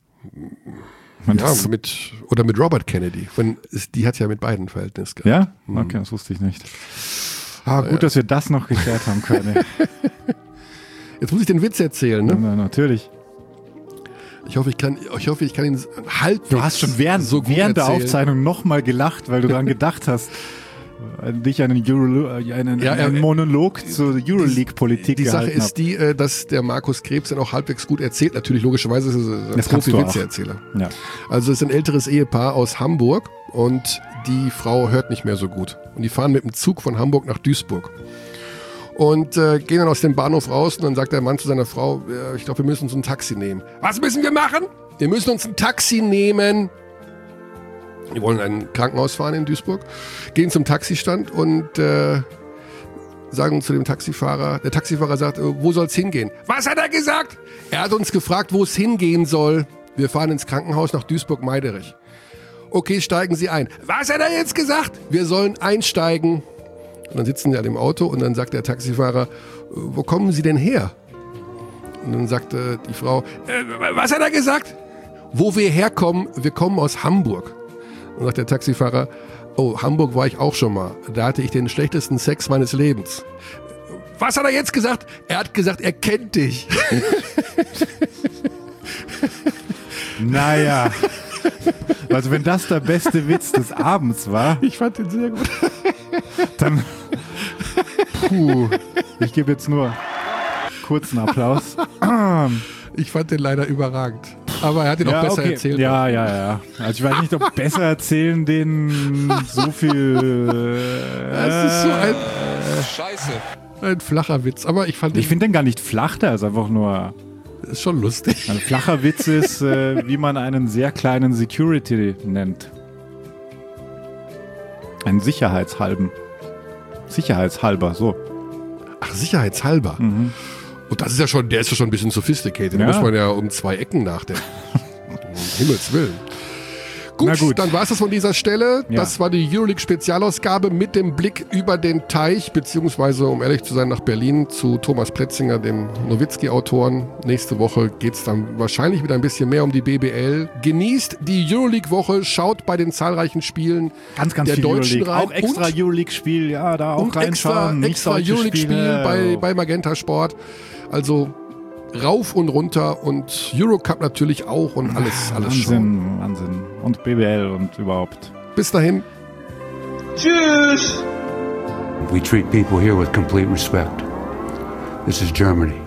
ich, Das- ja, mit, oder mit Robert Kennedy. Wenn, die hat ja mit beiden Verhältnis gehabt. Ja? Okay, das wusste ich nicht. Ah, gut, Ja. dass wir das noch geklärt haben können. Jetzt muss ich den Witz erzählen, ne? Na, natürlich. Ich hoffe, ich kann, ich hoffe, ich kann ihn halbwegs Du hast schon während, so gut während der erzählen. Aufzeichnung nochmal gelacht, weil du daran gedacht hast, äh, dich einen, Euro, äh, einen, Ja, einen äh, Monolog zur Euroleague-Politik Die Sache gehalten ist die, äh, dass der Markus Krebs dann auch halbwegs gut erzählt. Natürlich, logischerweise ist er ein Das kannst du auch. Profi-Witze-Erzähler. hab. Ja. Also es ist ein älteres Ehepaar aus Hamburg und die Frau hört nicht mehr so gut. Und die fahren mit dem Zug von Hamburg nach Duisburg. Und äh, gehen dann aus dem Bahnhof raus und dann sagt der Mann zu seiner Frau, äh, ich glaube, wir müssen uns ein Taxi nehmen. Was müssen wir machen? Wir müssen uns ein Taxi nehmen. Die wollen in ein Krankenhaus fahren in Duisburg, gehen zum Taxistand und äh, sagen zu dem Taxifahrer, der Taxifahrer sagt, äh, wo soll es hingehen? Was hat er gesagt? Er hat uns gefragt, wo es hingehen soll. Wir fahren ins Krankenhaus nach Duisburg-Meiderich. Okay, steigen Sie ein. Was hat er jetzt gesagt? Wir sollen einsteigen. Und dann sitzen sie an dem Auto und dann sagt der Taxifahrer, wo kommen Sie denn her? Und dann sagt äh, die Frau, äh, was hat er gesagt? Wo wir herkommen, wir kommen aus Hamburg. Und dann sagt der Taxifahrer, oh, Hamburg war ich auch schon mal. Da hatte ich den schlechtesten Sex meines Lebens. Was hat er jetzt gesagt? Er hat gesagt, er kennt dich. Naja. Also wenn das der beste Witz des Abends war, Ich fand den sehr gut. dann puh, ich gebe jetzt nur kurzen Applaus. Ich fand den leider überragend. Aber er hat ihn auch besser okay. erzählt. Ja, ja, ja. Also ich weiß nicht, ob besser erzählen den so viel. Das ist so ein, Scheiße. ein flacher Witz. Aber ich fand Ich ihn finde den gar nicht flach, der ist einfach nur. ist schon lustig. Ein flacher Witz ist, äh, wie man einen sehr kleinen Security nennt. Einen Sicherheitshalben. Sicherheitshalber, so. Ach, sicherheitshalber. Und das ist ja schon, der ist ja schon ein bisschen sophisticated. Da Ja. muss man ja um zwei Ecken nachdenken. Um Himmels Willen. Gut, Na gut. dann war es das von dieser Stelle. Ja. Das war die Euroleague-Spezialausgabe mit dem Blick über den Teich, beziehungsweise, um ehrlich zu sein, nach Berlin zu Thomas Pletzinger, dem Nowitzki-Autoren. Nächste Woche geht es dann wahrscheinlich wieder ein bisschen mehr um die B B L. Genießt die Euroleague-Woche, schaut bei den zahlreichen Spielen Ganz, ganz der viel Deutschen Euroleague. rein. Auch extra und, Euroleague-Spiel, ja, da auch und extra, reinschauen. Nicht extra deutsche Euroleague-Spiel Spiele. bei, bei Magenta Sport. Also rauf und runter und Eurocup natürlich auch und alles, alles schon. Wahnsinn, Wahnsinn. Und B B L und überhaupt. Bis dahin. We treat people here with complete respect. This is Germany.